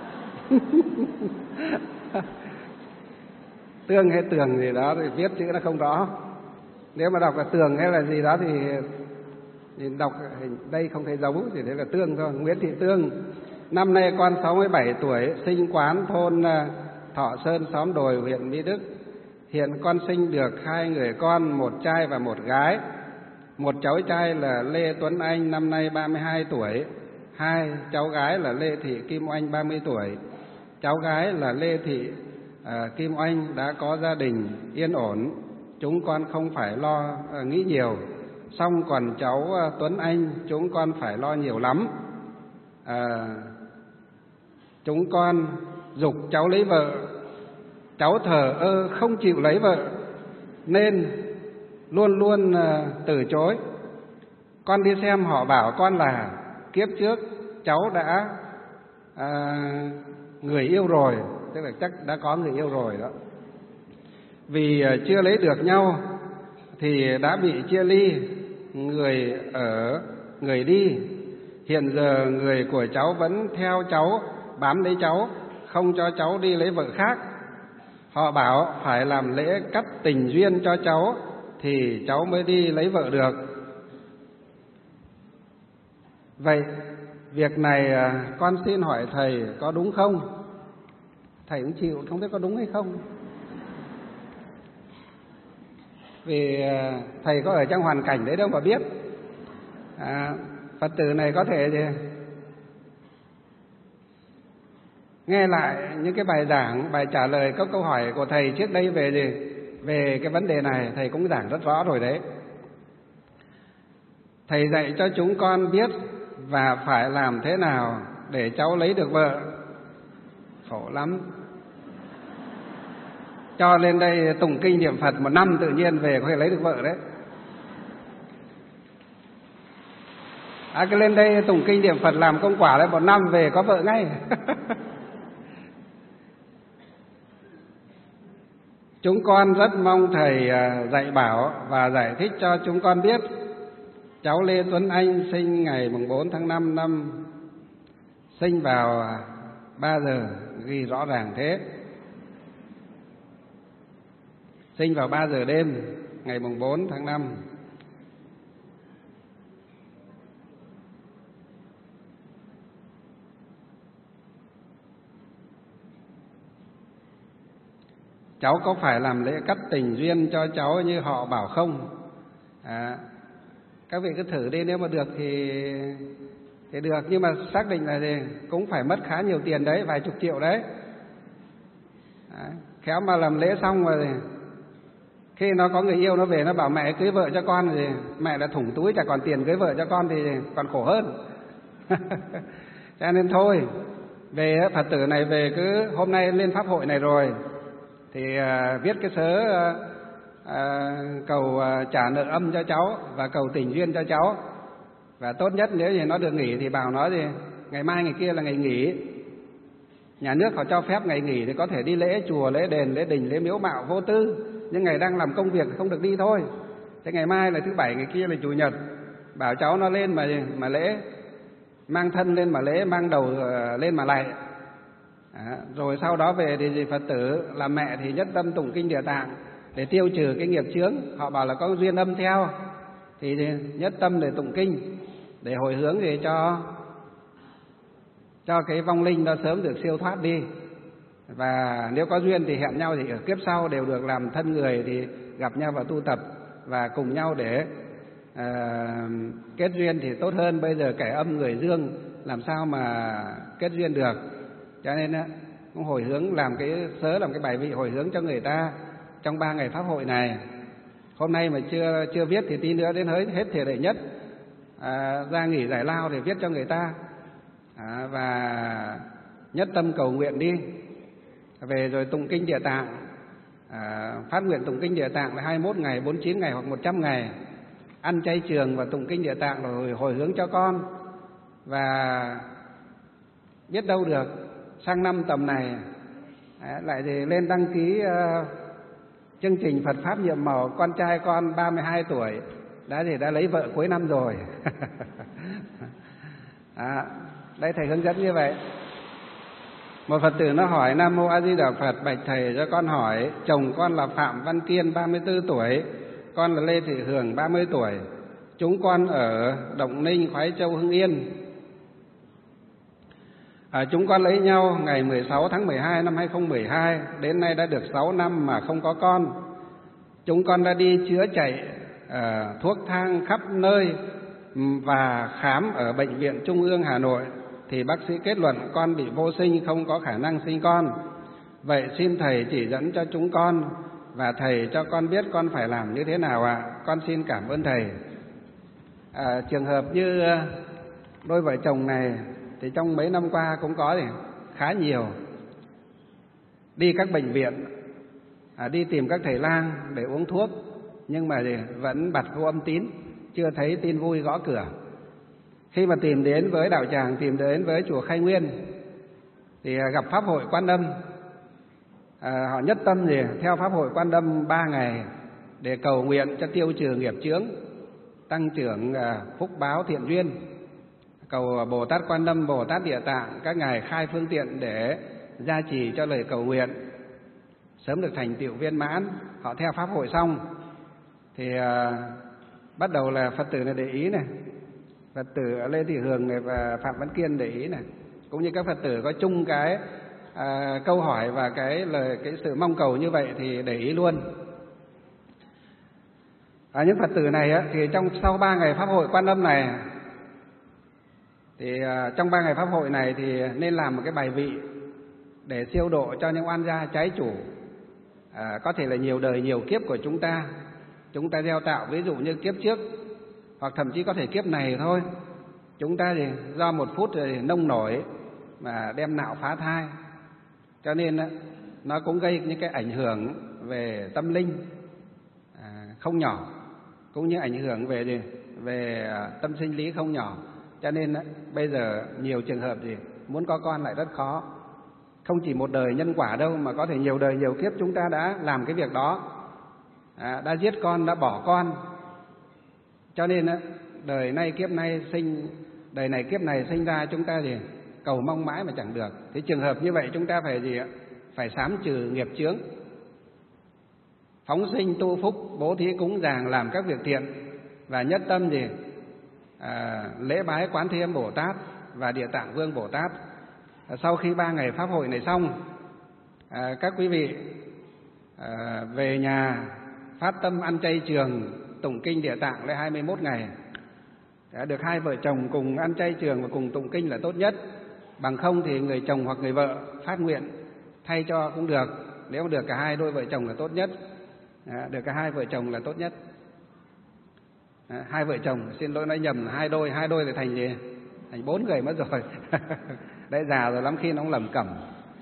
Tương hay Tường gì đó thì viết chữ nó không rõ. Nếu mà đọc là Tường hay là gì đó thì, thì đọc đây không thấy giống, chỉ thế là Tương thôi. Nguyễn Thị Tương, năm nay con sáu mươi bảy tuổi, sinh quán thôn Thọ Sơn, xóm Đồi, huyện Mỹ Đức. Hiện con sinh được hai người con, một trai và một gái. Một cháu trai là Lê Tuấn Anh, năm nay ba mươi hai tuổi. Hai cháu gái là Lê Thị Kim Oanh, ba mươi tuổi. Cháu gái là Lê Thị à, Kim Oanh đã có gia đình yên ổn, chúng con không phải lo à, nghĩ nhiều. Xong còn cháu à, Tuấn Anh chúng con phải lo nhiều lắm. À, chúng con giục cháu lấy vợ, cháu thờ ơ không chịu lấy vợ nên luôn luôn à, từ chối. Con đi xem họ bảo con là kiếp trước cháu đã à, người yêu rồi, tức là chắc đã có người yêu rồi đó. Vì à, chưa lấy được nhau thì đã bị chia ly, người ở người đi. hiện giờ người của cháu vẫn theo cháu, bám lấy cháu, không cho cháu đi lấy vợ khác. Họ bảo phải làm lễ cắt tình duyên cho cháu thì cháu mới đi lấy vợ được. Vậy việc này con xin hỏi thầy có đúng không? Thầy cũng chịu, không biết có đúng hay không. Vì thầy có ở trong hoàn cảnh đấy đâu mà biết. à, Phật tử này có thể gì nghe lại những cái bài giảng, bài trả lời các câu hỏi của thầy trước đây về gì về cái vấn đề này, thầy cũng giảng rất rõ rồi đấy. Thầy dạy cho chúng con biết và phải làm thế nào để cháu lấy được vợ. Khổ lắm. Cho lên đây tụng kinh niệm Phật một năm tự nhiên về có thể lấy được vợ đấy. À, cái lên đây tụng kinh niệm Phật làm công quả lại một năm về có vợ ngay. Chúng con rất mong thầy dạy bảo và giải thích cho chúng con biết. Cháu Lê Tuấn Anh sinh ngày mùng bốn tháng năm năm sinh vào ba giờ, ghi rõ ràng thế. Sinh vào ba giờ đêm ngày mùng bốn tháng năm. Cháu có phải làm lễ cắt tình duyên cho cháu như họ bảo không? À, các vị cứ thử đi, nếu mà được thì thì được, nhưng mà xác định là gì cũng phải mất khá nhiều tiền đấy, vài chục triệu đấy. À, khéo mà làm lễ xong rồi khi nó có người yêu nó về nó bảo mẹ cưới vợ cho con thì mẹ đã thủng túi chả còn tiền cưới vợ cho con thì còn khổ hơn. Cho nên thôi, về Phật tử này về cứ hôm nay lên pháp hội này rồi thì à, viết cái sớ à, à, cầu à, trả nợ âm cho cháu và cầu tình duyên cho cháu. Và tốt nhất nếu như nó được nghỉ thì bảo nó gì ngày mai ngày kia là ngày nghỉ. Nhà nước họ cho phép ngày nghỉ thì có thể đi lễ chùa, lễ đền, lễ đình, lễ miếu mạo vô tư. Nhưng ngày đang làm công việc thì không được đi thôi. Thế ngày mai là thứ bảy, ngày kia là chủ nhật, bảo cháu nó lên mà mà lễ, mang thân lên mà lễ, mang đầu lên mà lạy. À, rồi sau đó về thì gì Phật tử làm mẹ thì nhất tâm tụng kinh Địa Tạng để tiêu trừ cái nghiệp chướng. Họ bảo là có duyên âm theo thì nhất tâm để tụng kinh để hồi hướng để cho cho cái vong linh nó sớm được siêu thoát đi. Và nếu có duyên thì hẹn nhau thì ở kiếp sau đều được làm thân người thì gặp nhau và tu tập và cùng nhau để uh, kết duyên thì tốt hơn. Bây giờ kẻ âm người dương làm sao mà kết duyên được. Cho nên cũng hồi hướng làm cái sớ làm cái bài vị hồi hướng cho người ta trong ba ngày pháp hội này. Hôm nay mà chưa chưa viết thì tí nữa đến hết hết thể đệ nhất à, ra nghỉ giải lao để viết cho người ta. À, và nhất tâm cầu nguyện đi. Về rồi tụng kinh Địa Tạng, à, phát nguyện tụng kinh Địa Tạng là hai mươi mốt ngày, bốn mươi chín ngày hoặc một trăm ngày. Ăn chay trường và tụng kinh Địa Tạng rồi hồi hướng cho con. Và biết đâu được sang năm tầm này à, lại thì lên đăng ký uh, chương trình Phật Pháp nhiệm màu. Con trai con ba mươi hai tuổi đã thì đã lấy vợ cuối năm rồi. À, đây thầy hướng dẫn như vậy. Một Phật tử nó hỏi: Nam Mô A Di Đà Phật, bạch thầy cho con hỏi, chồng con là Phạm Văn Kiên ba mươi tư tuổi, con là Lê Thị Hường ba mươi tuổi, chúng con ở Động Ninh, Khoái Châu, Hưng Yên. À, chúng con lấy nhau ngày mười sáu tháng mười hai năm hai nghìn không trăm mười hai, đến nay đã được sáu năm mà không có con. Chúng con đã đi chữa chạy à, thuốc thang khắp nơi và khám ở Bệnh viện Trung ương Hà Nội thì bác sĩ kết luận con bị vô sinh, không có khả năng sinh con. Vậy xin thầy chỉ dẫn cho chúng con và thầy cho con biết con phải làm như thế nào ạ? À? Con xin cảm ơn thầy. À, trường hợp như đôi vợ chồng này thì trong mấy năm qua cũng có thì khá nhiều. Đi các bệnh viện, à, đi tìm các thầy lang để uống thuốc, nhưng mà thì vẫn bật vô âm tín, chưa thấy tin vui gõ cửa. Khi mà tìm đến với đạo tràng, tìm đến với chùa Khai Nguyên thì gặp Pháp hội Quan Âm. À, họ nhất tâm gì theo Pháp hội Quan Âm ba ngày để cầu nguyện cho tiêu trừ nghiệp chướng, tăng trưởng à, phúc báo thiện duyên. cầu Bồ Tát Quan Âm, Bồ Tát Địa Tạng các ngài khai phương tiện để gia trì cho lời cầu nguyện sớm được thành tựu viên mãn. Họ theo pháp hội xong thì à, bắt đầu là Phật tử này để ý này, Phật tử Lê Thị Hường này và Phạm Văn Kiên để ý này, cũng như các Phật tử có chung cái à, câu hỏi và cái lời cái sự mong cầu như vậy thì để ý luôn. À, những Phật tử này á, thì trong sau ba ngày pháp hội Quan Âm này thì à, trong ba ngày pháp hội này thì nên làm một cái bài vị để siêu độ cho những oan gia trái chủ, à, có thể là nhiều đời nhiều kiếp của chúng ta chúng ta gieo tạo, ví dụ như kiếp trước hoặc thậm chí có thể kiếp này thôi, chúng ta thì do một phút rồi nông nổi mà đem nạo phá thai, cho nên á, nó cũng gây những cái ảnh hưởng về tâm linh à, không nhỏ, cũng như ảnh hưởng về gì về tâm sinh lý không nhỏ. Cho nên á, bây giờ nhiều trường hợp gì muốn có con lại rất khó, không chỉ một đời nhân quả đâu mà có thể nhiều đời nhiều kiếp chúng ta đã làm cái việc đó, à, đã giết con, đã bỏ con. Cho nên á, đời nay kiếp nay sinh đời này kiếp này sinh ra chúng ta gì cầu mong mãi mà chẳng được. Thế trường hợp như vậy chúng ta phải gì ạ? Phải sám trừ nghiệp chướng, phóng sinh tu phúc, bố thí cúng dường, làm các việc thiện và nhất tâm gì à, lễ bái Quán Thế Âm Bồ Tát và Địa Tạng Vương Bồ Tát. À, sau khi ba ngày pháp hội này xong, à, các quý vị à, về nhà phát tâm ăn chay trường, tụng kinh Địa Tạng lại hai mươi mốt ngày. Đã được hai vợ chồng cùng ăn chay trường và cùng tụng kinh là tốt nhất. Bằng không thì người chồng hoặc người vợ phát nguyện thay cho cũng được. Nếu được cả hai đôi vợ chồng là tốt nhất. À, được cả hai vợ chồng là tốt nhất. À, hai vợ chồng, xin lỗi nói nhầm, hai đôi, hai đôi thì thành gì? Thành bốn người mất rồi. Đấy, già rồi lắm khi nó cũng lầm cẩm.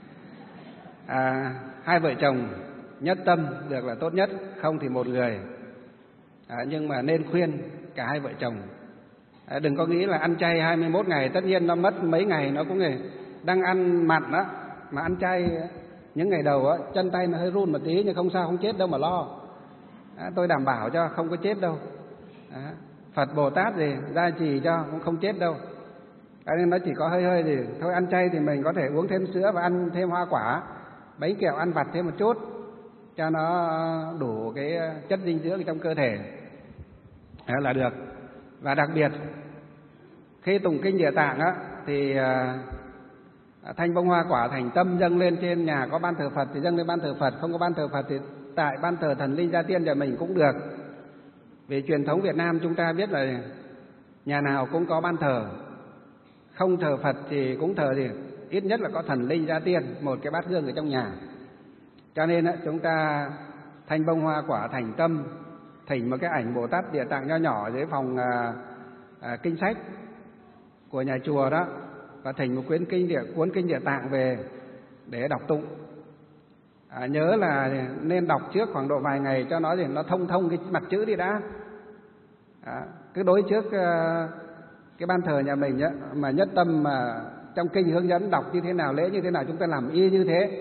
À, hai vợ chồng nhất tâm được là tốt nhất, không thì một người. À, nhưng mà nên khuyên cả hai vợ chồng. À, đừng có nghĩ là ăn chay hai mươi mốt ngày, tất nhiên nó mất mấy ngày nó cũng nghề. Đang ăn mặn đó, mà ăn chay những ngày đầu á, chân tay nó hơi run một tí nhưng không sao, không chết đâu mà lo. À, tôi đảm bảo cho không có chết đâu. À, Phật Bồ Tát gì gia trì cho cũng không chết đâu. À, nên nó chỉ có hơi hơi gì thôi. Ăn chay thì mình có thể uống thêm sữa và ăn thêm hoa quả, bánh kẹo ăn vặt thêm một chút cho nó đủ cái chất dinh dưỡng trong cơ thể à, là được. Và đặc biệt khi tụng kinh Địa Tạng á, thì à, thanh bông hoa quả thành tâm dâng lên trên nhà có ban thờ Phật thì dâng lên ban thờ Phật, không có ban thờ Phật thì tại ban thờ thần linh gia tiên nhà mình cũng được. Vì truyền thống Việt Nam chúng ta biết là nhà nào cũng có ban thờ, không thờ Phật thì cũng thờ gì ít nhất là có thần linh gia tiên, một cái bát hương ở trong nhà. Cho nên á, chúng ta thanh bông hoa quả thành tâm, thỉnh một cái ảnh Bồ Tát Địa Tạng nho nhỏ dưới phòng à, à, kinh sách của nhà chùa đó, và thỉnh một cuốn kinh địa cuốn kinh Địa Tạng về để đọc tụng. À, nhớ là nên đọc trước khoảng độ vài ngày cho nó thì nó thông thông cái mặt chữ đi đã. À, cứ đối trước uh, cái ban thờ nhà mình á, mà nhất tâm mà trong kinh hướng dẫn đọc như thế nào, lễ như thế nào chúng ta làm y như thế.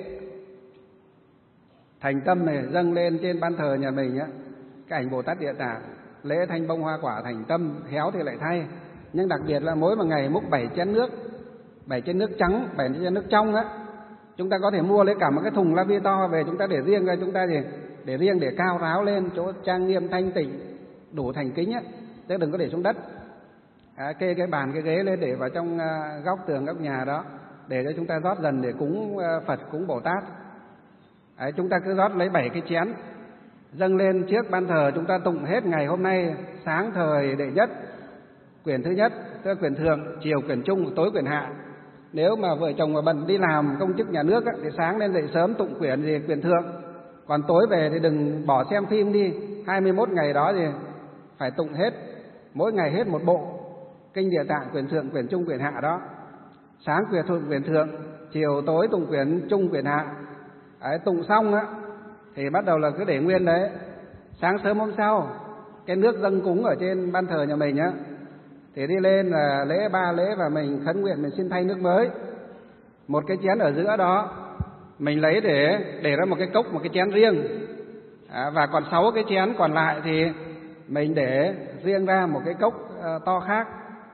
Thành tâm này dâng lên trên ban thờ nhà mình á, cái ảnh Bồ Tát Địa Tạng, lễ thanh bông hoa quả thành tâm, héo thì lại thay. Nhưng đặc biệt là mỗi một ngày múc bảy chén nước, bảy chén nước trắng, bảy chén nước trong á. Chúng ta có thể mua lấy cả một cái thùng la vi to về, chúng ta để riêng ra, chúng ta gì để riêng để cao ráo lên chỗ trang nghiêm thanh tịnh đủ thành kính á, chứ đừng có để xuống đất. À, kê cái bàn cái ghế lên để vào trong uh, góc tường góc nhà đó, để cho chúng ta rót dần để cúng uh, Phật cúng Bồ Tát. À, chúng ta cứ rót lấy bảy cái chén dâng lên trước ban thờ, chúng ta tụng hết ngày hôm nay. Sáng thời đệ nhất, quyển thứ nhất tức là quyển thượng, chiều quyển trung, tối quyển hạ. Nếu mà vợ chồng mà bận đi làm công chức nhà nước á, thì sáng lên dậy sớm tụng quyển gì quyển thượng, còn tối về thì đừng bỏ xem phim đi. Hai mươi mốt ngày đó thì phải tụng hết, mỗi ngày hết một bộ kinh Địa Tạng, quyển thượng, quyển trung, quyển hạ đó. Sáng quyển thượng, quyển thượng, chiều tối tụng quyển trung, quyển hạ. Đấy, tụng xong á thì bắt đầu là cứ để nguyên đấy. Sáng sớm hôm sau cái nước dâng cúng ở trên ban thờ nhà mình á thì đi lên là lễ ba lễ và mình khấn nguyện mình xin thay nước mới. Một cái chén ở giữa đó mình lấy để để ra một cái cốc, một cái chén riêng. À, và còn sáu cái chén còn lại thì mình để riêng ra một cái cốc uh, to khác.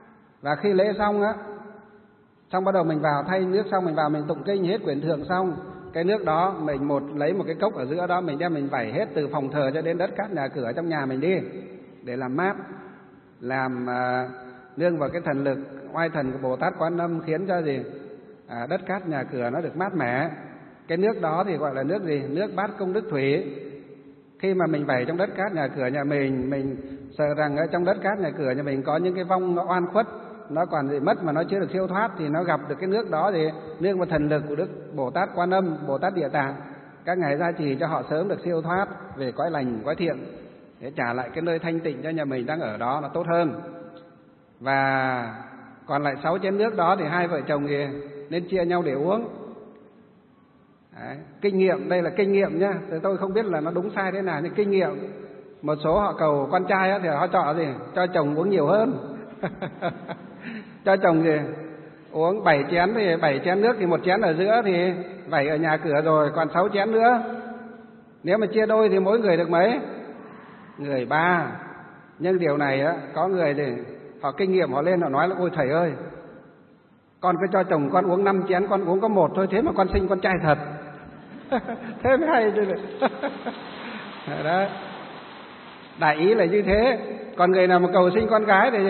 Và khi lễ xong á, xong bắt đầu mình vào thay nước xong, mình vào mình tụng kinh hết quyển thượng xong, cái nước đó mình một lấy một cái cốc ở giữa đó, mình đem mình vẩy hết từ phòng thờ cho đến đất cát nhà cửa trong nhà mình đi, để làm mát, làm à, nương vào cái thần lực oai thần của Bồ Tát Quan Âm, khiến cho gì à, đất cát nhà cửa nó được mát mẻ. Cái nước đó thì gọi là nước gì? Nước bát công đức thủy. Khi mà mình vẩy trong đất cát nhà cửa nhà mình, mình sợ rằng ở trong đất cát nhà cửa nhà mình có những cái vong nó oan khuất, nó còn gì mất mà nó chưa được siêu thoát, thì nó gặp được cái nước đó thì nương vào thần lực của Đức Bồ Tát Quan Âm, Bồ Tát Địa Tạng, các ngài gia trì cho họ sớm được siêu thoát về cõi lành cõi thiện, để trả lại cái nơi thanh tịnh cho nhà mình đang ở đó nó tốt hơn. Và còn lại sáu chén nước đó thì hai vợ chồng thì nên chia nhau để uống. Đấy, kinh nghiệm, đây là kinh nghiệm nhá, tôi không biết là nó đúng sai thế nào, nhưng kinh nghiệm. Một số họ cầu con trai thì họ chọn gì? Cho chồng uống nhiều hơn. Cho chồng gì? Uống bảy chén thì bảy chén nước thì một chén ở giữa thì vẩy ở nhà cửa rồi, còn sáu chén nữa. Nếu mà chia đôi thì mỗi người được mấy? Người ba. Nhưng điều này á, có người thì họ kinh nghiệm họ lên họ nói là ôi thầy ơi, con cứ cho chồng con uống năm chén, con uống có một thôi, thế mà con sinh con trai thật. Thế mới hay chứ. Đó. Đại ý là như thế. Còn người nào mà cầu sinh con gái thì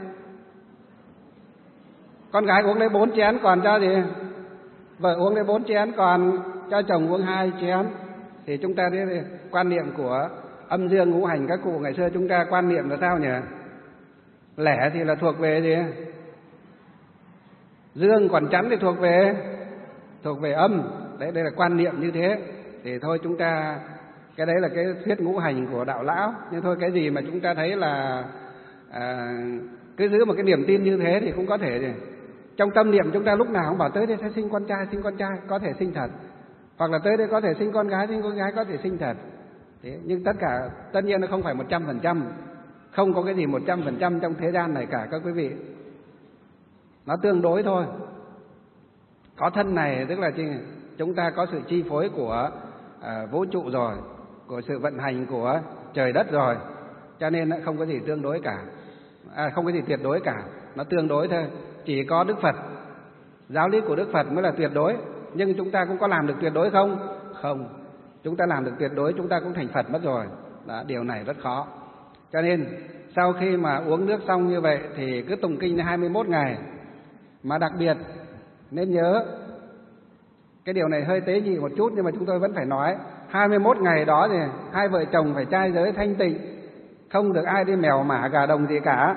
con gái uống lấy bốn chén, còn cho gì vợ uống lấy bốn chén, còn cho chồng uống hai chén. Thì chúng ta thấy quan niệm của âm dương ngũ hành, các cụ ngày xưa chúng ta quan niệm là sao nhỉ? Lẻ thì là thuộc về gì? Dương, còn chắn thì thuộc về thuộc về âm. Đấy, đây là quan niệm như thế. Thì thôi chúng ta, cái đấy là cái thuyết ngũ hành của đạo lão. Nhưng thôi cái gì mà chúng ta thấy là à, cứ giữ một cái niềm tin như thế thì cũng có thể gì. Trong tâm niệm chúng ta lúc nào cũng bảo tới đây sẽ sinh con trai, sinh con trai, có thể sinh thật. Hoặc là tới đây có thể sinh con gái, sinh con gái có thể sinh thật. Thế, nhưng tất cả, tất nhiên nó không phải một trăm phần trăm. Không có cái gì một trăm phần trăm trong thế gian này cả các quý vị. Nó tương đối thôi. Có thân này tức là chúng ta có sự chi phối của à, vũ trụ rồi, của sự vận hành của trời đất rồi, cho nên không có gì tương đối cả, à, không có gì tuyệt đối cả, nó tương đối thôi. Chỉ có Đức Phật, giáo lý của Đức Phật mới là tuyệt đối. Nhưng chúng ta cũng có làm được tuyệt đối không? Không. Chúng ta làm được tuyệt đối chúng ta cũng thành Phật mất rồi. Đó, điều này rất khó. Cho nên sau khi mà uống nước xong như vậy thì cứ tụng kinh hai mươi mốt ngày. Mà đặc biệt nên nhớ, cái điều này hơi tế nhị một chút nhưng mà chúng tôi vẫn phải nói, hai mươi mốt ngày đó thì hai vợ chồng phải trai giới thanh tịnh, không được ai đi mèo mả gà đồng gì cả.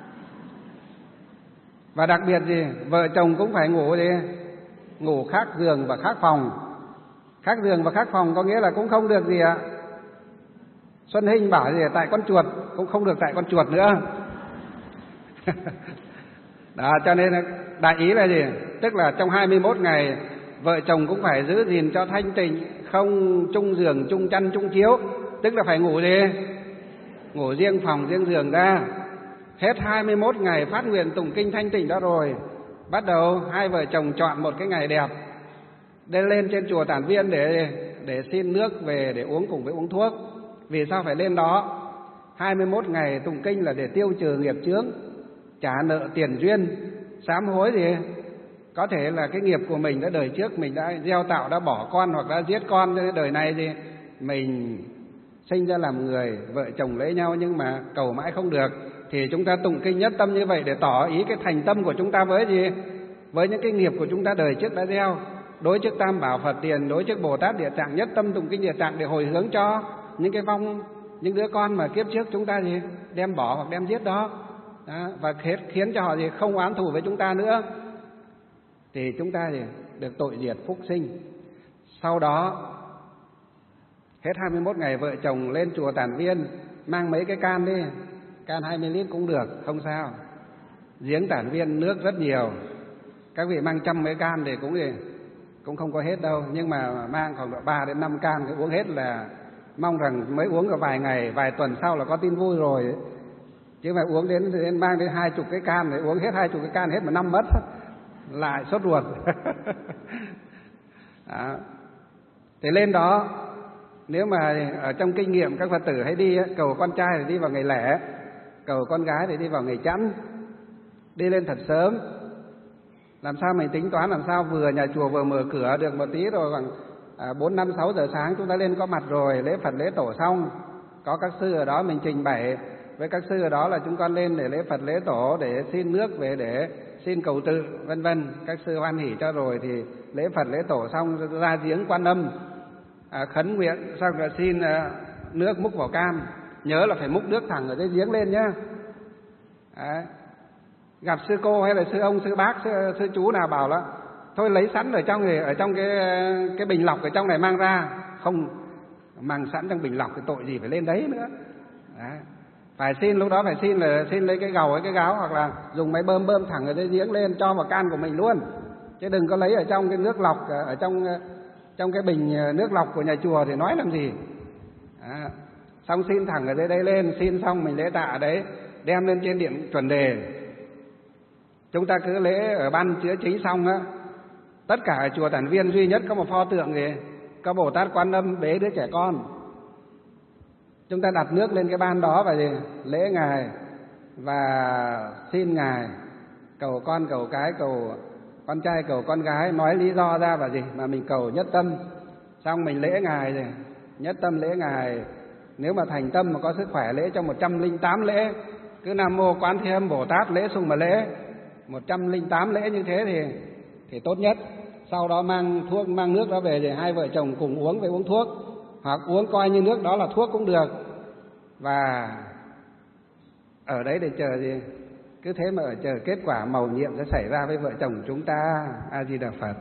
Và đặc biệt gì, vợ chồng cũng phải ngủ gì, ngủ khác giường và khác phòng. Khác giường và khác phòng có nghĩa là cũng không được gì ạ. Xuân Hinh bảo gì, tại con chuột, cũng không được tại con chuột nữa. Đó, cho nên đại ý là gì? Tức là trong hai mươi mốt ngày vợ chồng cũng phải giữ gìn cho thanh tịnh, không chung giường, chung chăn, chung chiếu. Tức là phải ngủ gì? Ngủ riêng phòng, riêng giường ra. Hết hai mươi mốt ngày phát nguyện tụng kinh thanh tịnh đó rồi, bắt đầu hai vợ chồng chọn một cái ngày đẹp để lên trên chùa Tản Viên để để xin nước về để uống cùng với uống thuốc. Vì sao phải lên đó? hai mươi mốt ngày tụng kinh là để tiêu trừ nghiệp chướng, trả nợ tiền duyên, sám hối gì? Có thể là cái nghiệp của mình đã đời trước mình đã gieo tạo, đã bỏ con hoặc đã giết con, cho nên đời này gì mình sinh ra làm người, vợ chồng lấy nhau nhưng mà cầu mãi không được, thì chúng ta tụng kinh nhất tâm như vậy để tỏ ý cái thành tâm của chúng ta với gì? Với những cái nghiệp của chúng ta đời trước đã gieo, đối trước Tam Bảo Phật Tiền, đối trước Bồ Tát Địa Tạng, nhất tâm tụng kinh Địa Tạng để hồi hướng cho những cái vong, những đứa con mà kiếp trước chúng ta gì đem bỏ hoặc đem giết đó, đó và khiến cho họ gì không oán thù với chúng ta nữa, thì chúng ta gì được tội diệt phúc sinh. Sau đó hết hai mươi mốt ngày vợ chồng lên chùa Tản Viên, mang mấy cái can đi, can hai mươi lít cũng được, không sao. Giếng Tản Viên nước rất nhiều, các vị mang trăm mấy can thì cũng gì cũng không có hết đâu, nhưng mà mang khoảng độ ba đến năm can thì uống hết là mong rằng mới uống có vài ngày, vài tuần sau là có tin vui rồi. Chứ mà uống đến, đến mang đến hai chục cái can thì uống hết hai chục cái can hết mà năm mất lại sốt ruột. Đó. Thì lên đó, nếu mà ở trong kinh nghiệm các Phật tử hay đi cầu con trai thì đi vào ngày lẻ, cầu con gái thì đi vào ngày chẵn. đi lên thật sớm. Làm sao mình tính toán làm sao vừa nhà chùa vừa mở cửa được một tí rồi khoảng bốn năm sáu giờ sáng chúng ta lên có mặt rồi, lễ Phật lễ tổ xong, có các sư ở đó mình trình bày với các sư ở đó là chúng con lên để lễ Phật lễ tổ, để xin nước về để xin cầu tự vân vân. Các sư hoan hỉ cho rồi thì lễ Phật lễ tổ xong ra giếng Quan Âm à, khấn nguyện xong rồi xin à, nước múc vào can, nhớ là phải múc nước thẳng ở dưới giếng lên nhá. Đấy. Gặp sư cô hay là sư ông sư bác sư, sư chú nào bảo là thôi lấy sẵn ở trong này, ở trong cái cái bình lọc ở trong này mang ra, không mang sẵn trong bình lọc thì tội gì phải lên đấy nữa. Đấy. Phải xin, lúc đó phải xin là xin lấy cái gầu hay cái gáo hoặc là dùng máy bơm bơm thẳng ở dưới giếng lên cho vào can của mình luôn, chứ đừng có lấy ở trong cái nước lọc, ở trong trong cái bình nước lọc của nhà chùa thì nói làm gì. Đó. Xong xin thẳng ở dưới đây lên, xin xong mình lễ tạ ở đấy, đem lên trên điện chuẩn đề. Chúng ta cứ lễ ở ban chứa chính xong á, tất cả ở chùa Tản Viên duy nhất có một pho tượng gì, có Bồ Tát Quan Âm bế đứa trẻ con. Chúng ta đặt nước lên cái ban đó và gì lễ ngài và xin ngài cầu con cầu cái, cầu con trai cầu con gái, nói lý do ra và gì mà mình cầu nhất tâm. Xong mình lễ ngài rồi, nhất tâm lễ ngài. Nếu mà thành tâm mà có sức khỏe lễ cho một trăm linh tám lễ, cứ Nam Mô Quán Thế Âm Bồ Tát lễ sung mà lễ một trăm linh tám lễ như thế thì thì tốt nhất. Sau đó mang thuốc mang nước đó về thì hai vợ chồng cùng uống với uống thuốc, hoặc uống coi như nước đó là thuốc cũng được. Và ở đấy để chờ gì, cứ thế mà ở chờ kết quả mầu nhiệm sẽ xảy ra với vợ chồng chúng ta. A Di Đà Phật.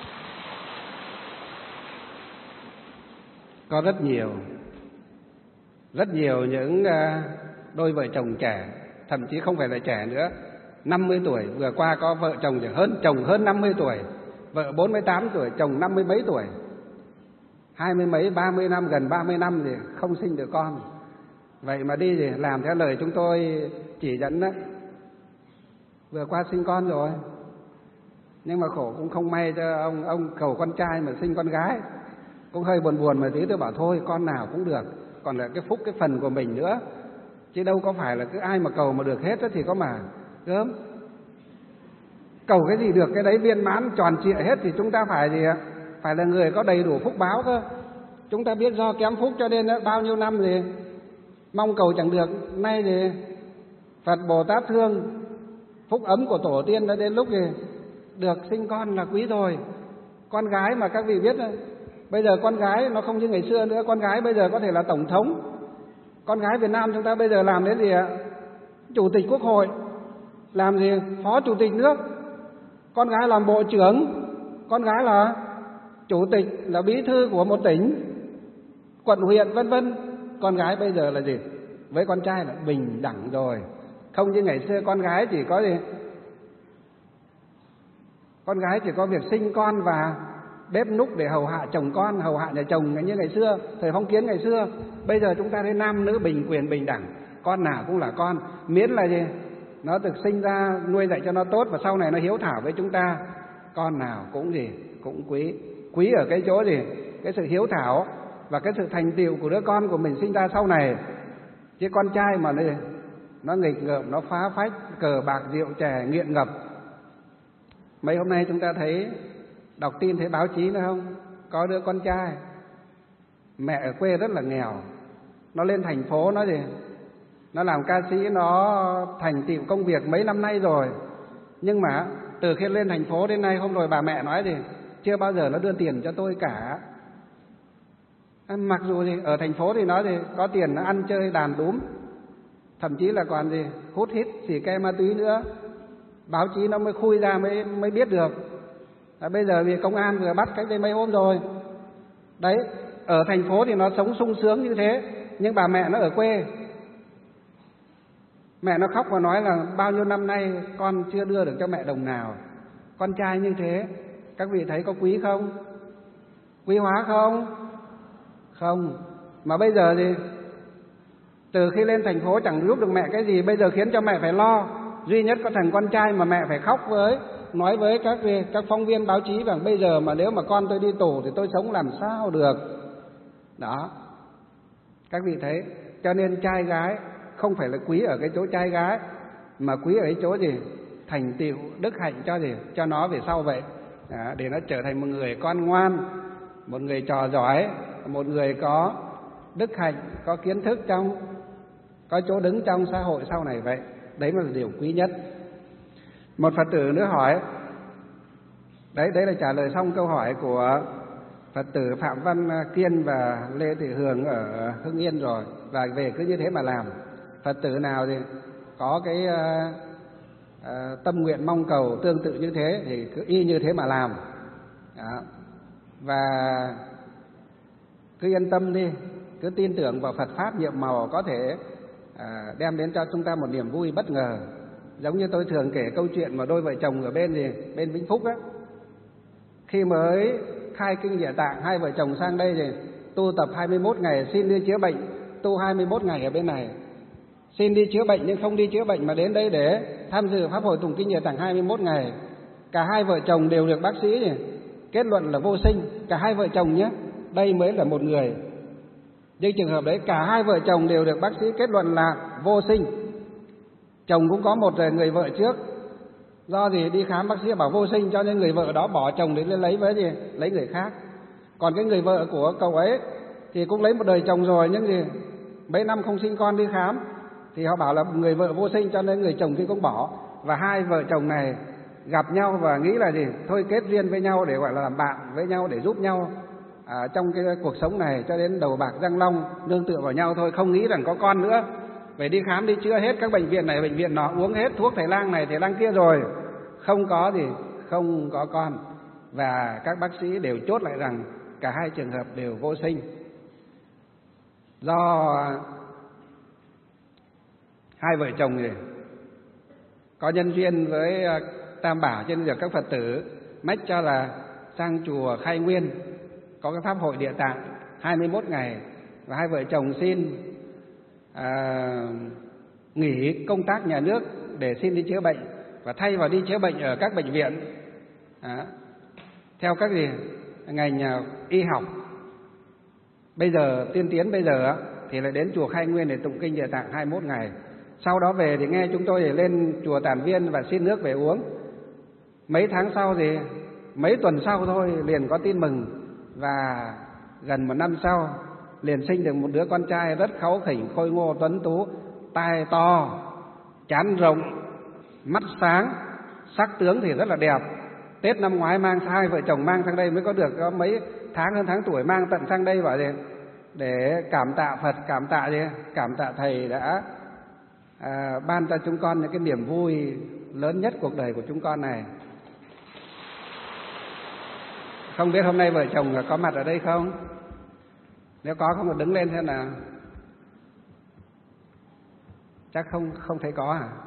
Có rất nhiều rất nhiều những đôi vợ chồng trẻ, thậm chí không phải là trẻ nữa, năm mươi tuổi. Vừa qua có vợ chồng thì hơn chồng hơn năm mươi tuổi, vợ bốn mươi tám tuổi, chồng năm mươi mấy tuổi, hai mươi mấy ba mươi năm, gần ba mươi năm thì không sinh được con. Vậy mà đi thì làm theo lời chúng tôi chỉ dẫn đó. Vừa qua sinh con rồi, nhưng mà khổ cũng không may cho ông ông cầu con trai mà sinh con gái, cũng hơi buồn buồn mà tí. Tôi bảo thôi con nào cũng được, còn là cái phúc cái phần của mình nữa, chứ đâu có phải là cứ ai mà cầu mà được hết đó thì có mà gớm. Cầu cái gì được cái đấy viên mãn tròn trịa hết thì chúng ta phải gì ạ? Phải là người có đầy đủ phúc báo cơ. Chúng ta biết do kém phúc cho nên đó, bao nhiêu năm thì mong cầu chẳng được. Nay thì Phật Bồ Tát thương, phúc ấm của tổ tiên đã đến lúc thì được sinh con là quý rồi. Con gái mà các vị biết đó, bây giờ con gái nó không như ngày xưa nữa. Con gái bây giờ có thể là tổng thống. Con gái Việt Nam chúng ta bây giờ làm đến gì ạ? Chủ tịch Quốc hội, làm gì? Phó chủ tịch nước. Con gái làm bộ trưởng, con gái là chủ tịch, là bí thư của một tỉnh, quận huyện vân vân. Con gái bây giờ là gì? Với con trai là bình đẳng rồi. Không như ngày xưa con gái chỉ có gì? Con gái chỉ có việc sinh con và bếp núc để hầu hạ chồng con, hầu hạ nhà chồng như ngày xưa, thời phong kiến ngày xưa. Bây giờ chúng ta thấy nam nữ bình quyền bình đẳng, con nào cũng là con, miễn là gì? Nó được sinh ra nuôi dạy cho nó tốt và sau này nó hiếu thảo với chúng ta. Con nào cũng gì? Cũng quý. Quý ở cái chỗ gì? Cái sự hiếu thảo và cái sự thành tựu của đứa con của mình sinh ra sau này. Chứ con trai mà nó, nó nghịch ngợm, nó phá phách, cờ bạc rượu chè, nghiện ngập. Mấy hôm nay chúng ta thấy, đọc tin thấy báo chí nữa không? Có đứa con trai, mẹ ở quê rất là nghèo, nó lên thành phố, nó gì? Nó làm ca sĩ, nó thành tựu công việc mấy năm nay rồi. Nhưng mà từ khi lên thành phố đến nay, hôm rồi bà mẹ nói gì? Chưa bao giờ nó đưa tiền cho tôi cả. Mặc dù gì ở thành phố thì nó gì có tiền, nó ăn chơi đàn đúm, thậm chí là còn gì hút hít xì ke ma túy nữa. Báo chí nó mới khui ra mới mới biết được. À, bây giờ vì công an vừa bắt cách đây mấy hôm rồi. Đấy, ở thành phố thì nó sống sung sướng như thế, nhưng bà mẹ nó ở quê, mẹ nó khóc và nói là bao nhiêu năm nay con chưa đưa được cho mẹ đồng nào. Con trai như thế, các vị thấy có quý không? Quý hóa không? Không. Mà bây giờ thì từ khi lên thành phố chẳng giúp được mẹ cái gì, bây giờ khiến cho mẹ phải lo. Duy nhất có thằng con trai mà mẹ phải khóc với, nói với các các phóng viên báo chí rằng bây giờ mà nếu mà con tôi đi tù thì tôi sống làm sao được. Đó. Các vị thấy, cho nên trai gái không phải là quý ở cái chỗ trai gái, mà quý ở cái chỗ gì? thành tựu đức hạnh cho gì cho nó về sau vậy. Đó, để nó trở thành một người con ngoan, một người trò giỏi, một người có đức hạnh, có kiến thức trong, có chỗ đứng trong xã hội sau này vậy. Đấy là điều quý nhất. Một Phật tử nữa hỏi, đấy đấy là trả lời xong câu hỏi của Phật tử Phạm Văn Kiên và Lê Thị Hường ở Hưng Yên rồi, và về cứ như thế mà làm. Phật tử nào thì có cái uh, uh, tâm nguyện mong cầu tương tự như thế thì cứ y như thế mà làm. Đó. Và cứ yên tâm đi, cứ tin tưởng vào Phật Pháp nhiệm màu có thể à, đem đến cho chúng ta một niềm vui bất ngờ. Giống như tôi thường kể câu chuyện mà đôi vợ chồng ở bên gì bên Vĩnh Phúc á, khi mới khai kinh Địa Tạng, hai vợ chồng sang đây thì tu tập hai mươi mốt ngày, xin đi chữa bệnh, tu hai mươi mốt ngày ở bên này, xin đi chữa bệnh nhưng không đi chữa bệnh mà đến đây để tham dự pháp hội tụng kinh Địa Tạng hai mươi mốt ngày. Cả hai vợ chồng đều được bác sĩ gì kết luận là vô sinh, cả hai vợ chồng nhé, đây mới là một người. Nhưng trường hợp đấy cả hai vợ chồng đều được bác sĩ kết luận là vô sinh. Chồng cũng có một người vợ trước, do gì đi khám bác sĩ bảo vô sinh, cho nên người vợ đó bỏ chồng để lấy với gì lấy người khác. Còn cái người vợ của cậu ấy thì cũng lấy một đời chồng rồi, nhưng gì mấy năm không sinh con, đi khám thì họ bảo là người vợ vô sinh, cho nên người chồng kia cũng bỏ. Và hai vợ chồng này gặp nhau và nghĩ là gì thôi kết duyên với nhau để gọi là làm bạn với nhau, để giúp nhau à, trong cái cuộc sống này cho đến đầu bạc răng long, nương tựa vào nhau thôi, không nghĩ rằng có con nữa. Phải đi khám đi chữa hết các bệnh viện này bệnh viện nọ, uống hết thuốc thầy lang này thầy lang kia rồi, không có gì không có con. Và các bác sĩ đều chốt lại rằng cả hai trường hợp đều vô sinh. Do hai vợ chồng này có nhân duyên với Tam Bảo, cho nên được các Phật tử mách cho là sang chùa Khai Nguyên có cái pháp hội Địa Tạng hai mươi mốt ngày, và hai vợ chồng xin à, nghỉ công tác nhà nước để xin đi chữa bệnh, và thay vào đi chữa bệnh ở các bệnh viện à, theo các gì ngành y học bây giờ tiên tiến bây giờ thì lại đến chùa Khai Nguyên để tụng kinh Địa Tạng hai mươi mốt ngày. Sau đó về thì nghe chúng tôi để lên chùa Tản Viên và xin nước về uống. Mấy tháng sau thì mấy tuần sau thôi liền có tin mừng, và gần một năm sau liền sinh được một đứa con trai rất kháu khỉnh, khôi ngô tuấn tú, tai to, trán rộng, mắt sáng, sắc tướng thì rất là đẹp. Tết năm ngoái mang hai vợ chồng mang sang đây mới có được có mấy tháng, hơn tháng tuổi, mang tận sang đây bảo gì để cảm tạ Phật, cảm tạ gì cảm tạ thầy đã à, ban cho chúng con những cái niềm vui lớn nhất cuộc đời của chúng con này. Không biết hôm nay vợ chồng có mặt ở đây không? Nếu có không, đứng lên xem nào. Chắc không không thấy có à?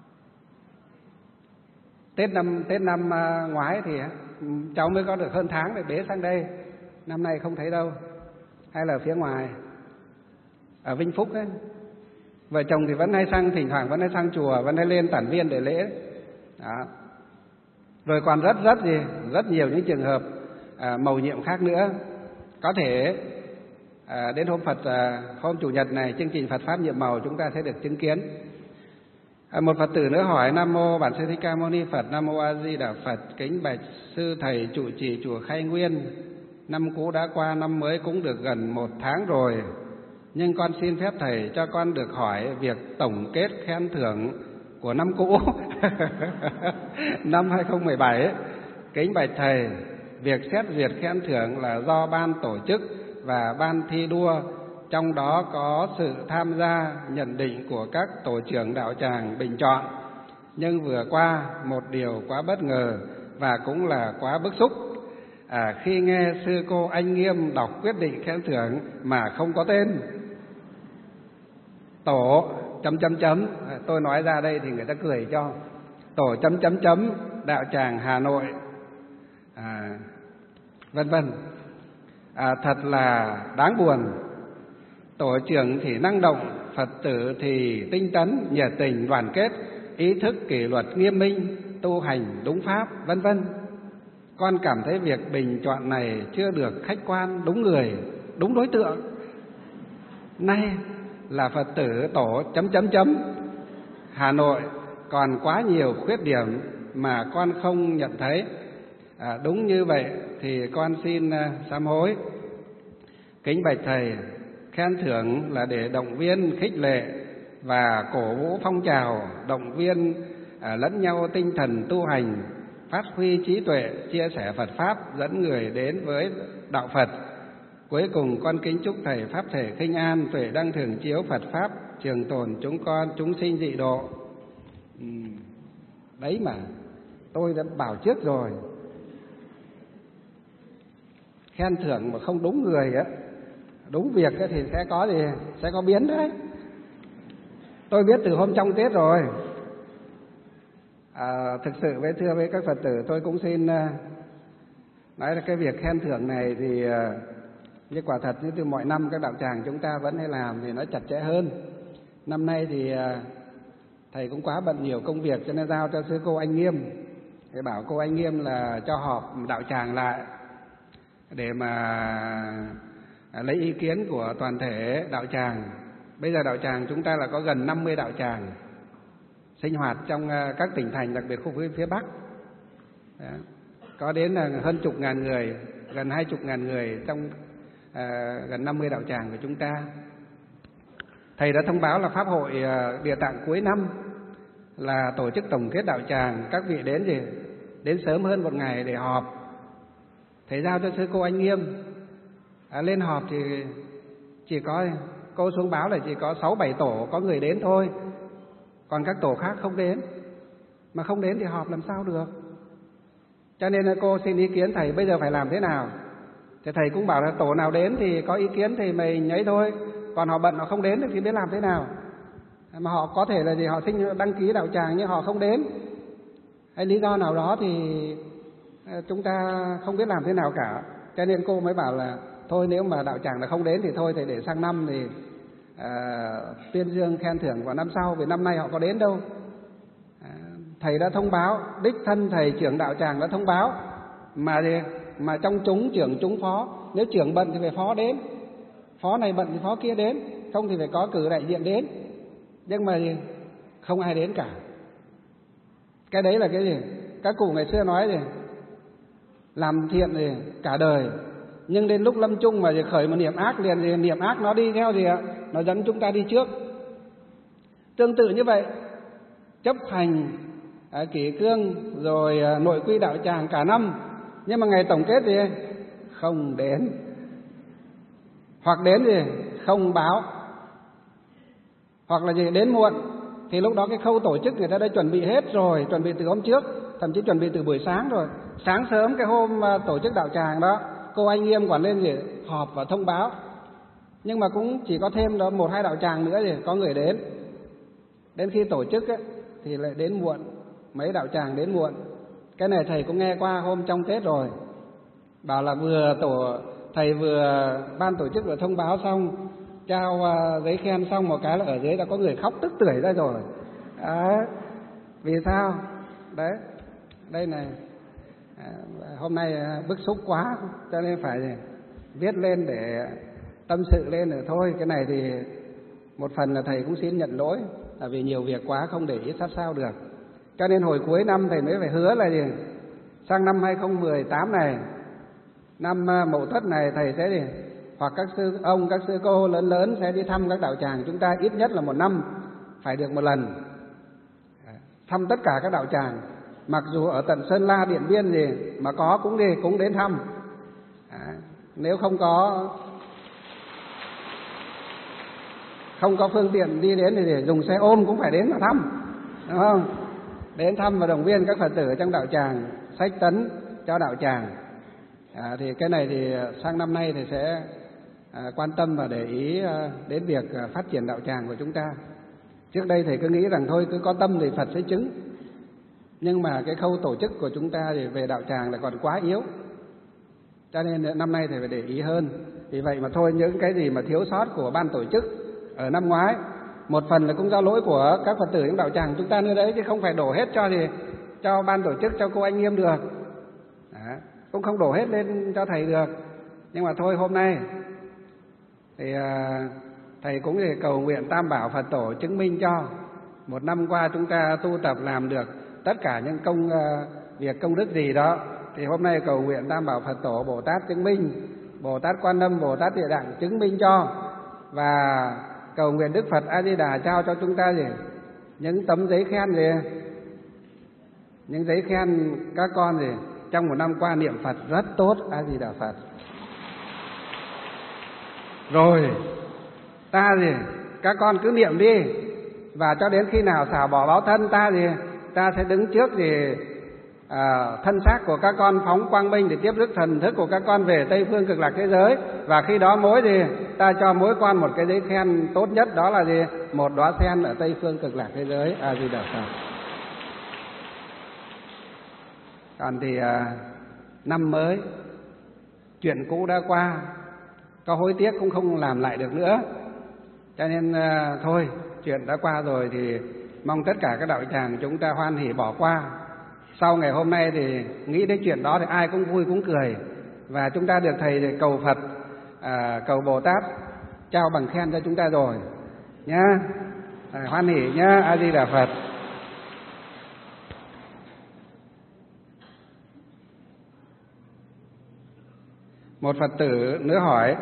Tết năm Tết năm ngoái thì cháu mới có được hơn tháng để bế sang đây. Năm nay không thấy đâu. Hay là ở phía ngoài, ở Vĩnh Phúc ấy. Vợ chồng thì vẫn hay sang, thỉnh thoảng vẫn hay sang chùa, vẫn hay lên Tản Viên để lễ. Đó. Rồi còn rất rất gì, rất nhiều những trường hợp à, mầu nhiệm khác nữa. Có thể à, đến hôm Phật à, hôm Chủ nhật này, chương trình Phật Pháp nhiệm màu chúng ta sẽ được chứng kiến. À, một Phật tử nữa hỏi: Nam mô Bản Sư Thích Ca Mâu Ni Phật, Nam mô A Di Đà Phật, kính bạch sư thầy trụ trì chùa Khai Nguyên. Năm cũ đã qua, năm mới cũng được gần một tháng rồi, nhưng con xin phép thầy cho con được hỏi việc tổng kết khen thưởng của năm cũ năm hai không một bảy. Kính bạch thầy, việc xét duyệt khen thưởng là do ban tổ chức và ban thi đua, trong đó có sự tham gia nhận định của các tổ trưởng đạo tràng bình chọn. Nhưng vừa qua một điều quá bất ngờ và cũng là quá bức xúc à, khi nghe sư cô Anh Nghiêm đọc quyết định khen thưởng mà không có tên. Tổ chấm chấm chấm, tôi nói ra đây thì người ta cười cho. Tổ chấm chấm chấm đạo tràng Hà Nội, à, vân vân. À, thật là đáng buồn. Tổ trưởng thì năng động, Phật tử thì tinh tấn, nhiệt tình, đoàn kết, ý thức kỷ luật nghiêm minh, tu hành đúng pháp, vân vân. Con cảm thấy việc bình chọn này chưa được khách quan, đúng người, đúng đối tượng. Nay là Phật tử tổ chấm chấm chấm Hà Nội còn quá nhiều khuyết điểm mà con không nhận thấy. À, đúng như vậy thì con xin uh, sám hối. Kính bạch Thầy, khen thưởng là để động viên, khích lệ và cổ vũ phong trào, động viên à, lẫn nhau tinh thần tu hành, phát huy trí tuệ, chia sẻ Phật Pháp, dẫn người đến với đạo Phật. Cuối cùng con kính chúc Thầy Pháp thể khinh an, tuệ đăng thường chiếu Phật Pháp, trường tồn chúng con, chúng sinh dị độ. Ừ, đấy mà, tôi đã bảo trước rồi. Khen thưởng mà không đúng người á, đúng việc thì sẽ có gì? Sẽ có biến đấy. Tôi biết từ hôm trong Tết rồi. À, thực sự với thưa với các Phật tử, tôi cũng xin uh, nói là cái việc khen thưởng này thì uh, như quả thật như từ mọi năm các đạo tràng chúng ta vẫn hay làm thì nó chặt chẽ hơn. Năm nay thì uh, thầy cũng quá bận nhiều công việc cho nên giao cho sư cô Anh Nghiêm. Thầy bảo cô Anh Nghiêm là cho họp đạo tràng lại để mà lấy ý kiến của toàn thể đạo tràng. Bây giờ đạo tràng chúng ta là có gần năm mươi đạo tràng sinh hoạt trong các tỉnh thành, đặc biệt khu vực phía Bắc. Đó. Có đến là hơn chục ngàn người, gần hai chục ngàn người trong à, gần năm mươi đạo tràng của chúng ta. Thầy đã thông báo là Pháp hội Địa Tạng cuối năm là tổ chức tổng kết đạo tràng. Các vị đến gì? Đến sớm hơn một ngày để họp. Thầy giao cho sư cô Anh Nghiêm à, lên họp thì chỉ có cô xuống báo là chỉ có sáu bảy tổ có người đến thôi, còn các tổ khác không đến. Mà không đến thì họp làm sao được. Cho nên là cô xin ý kiến thầy bây giờ phải làm thế nào. Thì thầy cũng bảo là tổ nào đến thì có ý kiến thì mình nhấy thôi, còn họ bận họ không đến thì biết làm thế nào. Mà họ có thể là gì, họ xin đăng ký đạo tràng nhưng họ không đến, hay lý do nào đó thì chúng ta không biết làm thế nào cả. Cho nên cô mới bảo là thôi nếu mà đạo tràng là không đến thì thôi thì để sang năm thì à, tuyên dương khen thưởng vào năm sau, vì năm nay họ có đến đâu. À, thầy đã thông báo, đích thân thầy trưởng đạo tràng đã thông báo, mà gì mà trong chúng trưởng chúng phó, nếu trưởng bận thì phải phó đến, phó này bận thì phó kia đến, không thì phải có cử đại diện đến. Nhưng mà gì không ai đến cả. Cái đấy là cái gì? Các cụ ngày xưa nói gì? Làm thiện thì cả đời, nhưng đến lúc lâm chung mà khởi một niệm ác liền thì niệm ác nó đi theo gì ạ? Nó dẫn chúng ta đi trước. Tương tự như vậy, chấp hành à, kỷ cương rồi à, nội quy đạo tràng cả năm, nhưng mà ngày tổng kết thì không đến, hoặc đến thì không báo, hoặc là gì đến muộn, thì lúc đó cái khâu tổ chức người ta đã chuẩn bị hết rồi, chuẩn bị từ hôm trước, thậm chí chuẩn bị từ buổi sáng rồi. Sáng sớm cái hôm à, tổ chức đạo tràng đó, cô Anh Nghiêm quản lên gì họp và thông báo, nhưng mà cũng chỉ có thêm đó một hai đạo tràng nữa thì có người đến. Đến khi tổ chức ấy, thì lại đến muộn, mấy đạo tràng đến muộn. Cái này thầy cũng nghe qua hôm trong Tết rồi, bảo là vừa tổ thầy vừa ban tổ chức vừa thông báo xong, trao uh, giấy khen xong một cái là ở dưới đã có người khóc tức tưởi ra rồi. Đấy. Vì sao? Đấy, đây này. À, hôm nay bức xúc quá cho nên phải viết lên để tâm sự lên rồi thôi. Cái này thì một phần là thầy cũng xin nhận lỗi, là vì nhiều việc quá không để ý sát sao được. Cho nên hồi cuối năm thầy mới phải hứa là gì? Sang năm hai không một tám này, năm Mậu Tuất này, thầy sẽ gì? Hoặc các sư ông, các sư cô lớn lớn sẽ đi thăm các đạo tràng chúng ta, ít nhất là một năm phải được một lần. Thăm tất cả các đạo tràng, mặc dù ở tận Sơn La, Điện Biên gì mà có cũng đi, cũng đến thăm. À, nếu không có không có phương tiện đi đến thì để dùng xe ôm cũng phải đến mà thăm, đúng không? Đến thăm và động viên các Phật tử trong đạo tràng, sách tấn cho đạo tràng. À, thì cái này thì sang năm nay thì sẽ à, quan tâm và để ý à, đến việc à, phát triển đạo tràng của chúng ta. Trước đây thầy cứ nghĩ rằng thôi cứ có tâm thì Phật sẽ chứng, nhưng mà cái khâu tổ chức của chúng ta thì về đạo tràng là còn quá yếu, cho nên năm nay thầy phải để ý hơn. Vì vậy mà thôi, những cái gì mà thiếu sót của ban tổ chức ở năm ngoái, một phần là cũng do lỗi của các Phật tử trong đạo tràng chúng ta nữa đấy, chứ không phải đổ hết cho gì cho ban tổ chức, cho cô Anh Nghiêm được. Đó, cũng không đổ hết lên cho thầy được. Nhưng mà thôi, hôm nay thì à, thầy cũng thì cầu nguyện Tam Bảo Phật Tổ chứng minh cho một năm qua chúng ta tu tập làm được tất cả những công uh, việc công đức gì đó, thì hôm nay cầu nguyện Tam Bảo Phật Tổ, Bồ Tát chứng minh, Bồ Tát Quan Âm, Bồ Tát Địa Tạng chứng minh cho, và cầu nguyện Đức Phật A Di Đà trao cho chúng ta gì? Những tấm giấy khen gì? Những giấy khen các con gì? Trong một năm qua niệm Phật rất tốt, A Di Đà Phật. Rồi ta gì? Các con cứ niệm đi, và cho đến khi nào xả bỏ báo thân ta gì? Ta sẽ đứng trước gì? À, thân xác của các con phóng quang minh để tiếp rước thần thức của các con về Tây Phương Cực Lạc thế giới. Và khi đó mỗi gì? Ta cho mỗi con một cái giấy khen tốt nhất, đó là gì? Một đóa sen ở Tây Phương Cực Lạc thế giới. A Di Đà Phật. Còn thì à, năm mới, chuyện cũ đã qua, có hối tiếc cũng không làm lại được nữa. Cho nên à, thôi, chuyện đã qua rồi thì mong tất cả các đạo tràng chúng ta hoan hỉ bỏ qua. Sau ngày hôm nay thì nghĩ đến chuyện đó thì ai cũng vui cũng cười, và chúng ta được thầy cầu Phật, à, cầu Bồ Tát trao bằng khen cho chúng ta rồi nhá. À, hoan hỉ nhá. A Di Đà Phật. Một Phật tử nữa hỏi: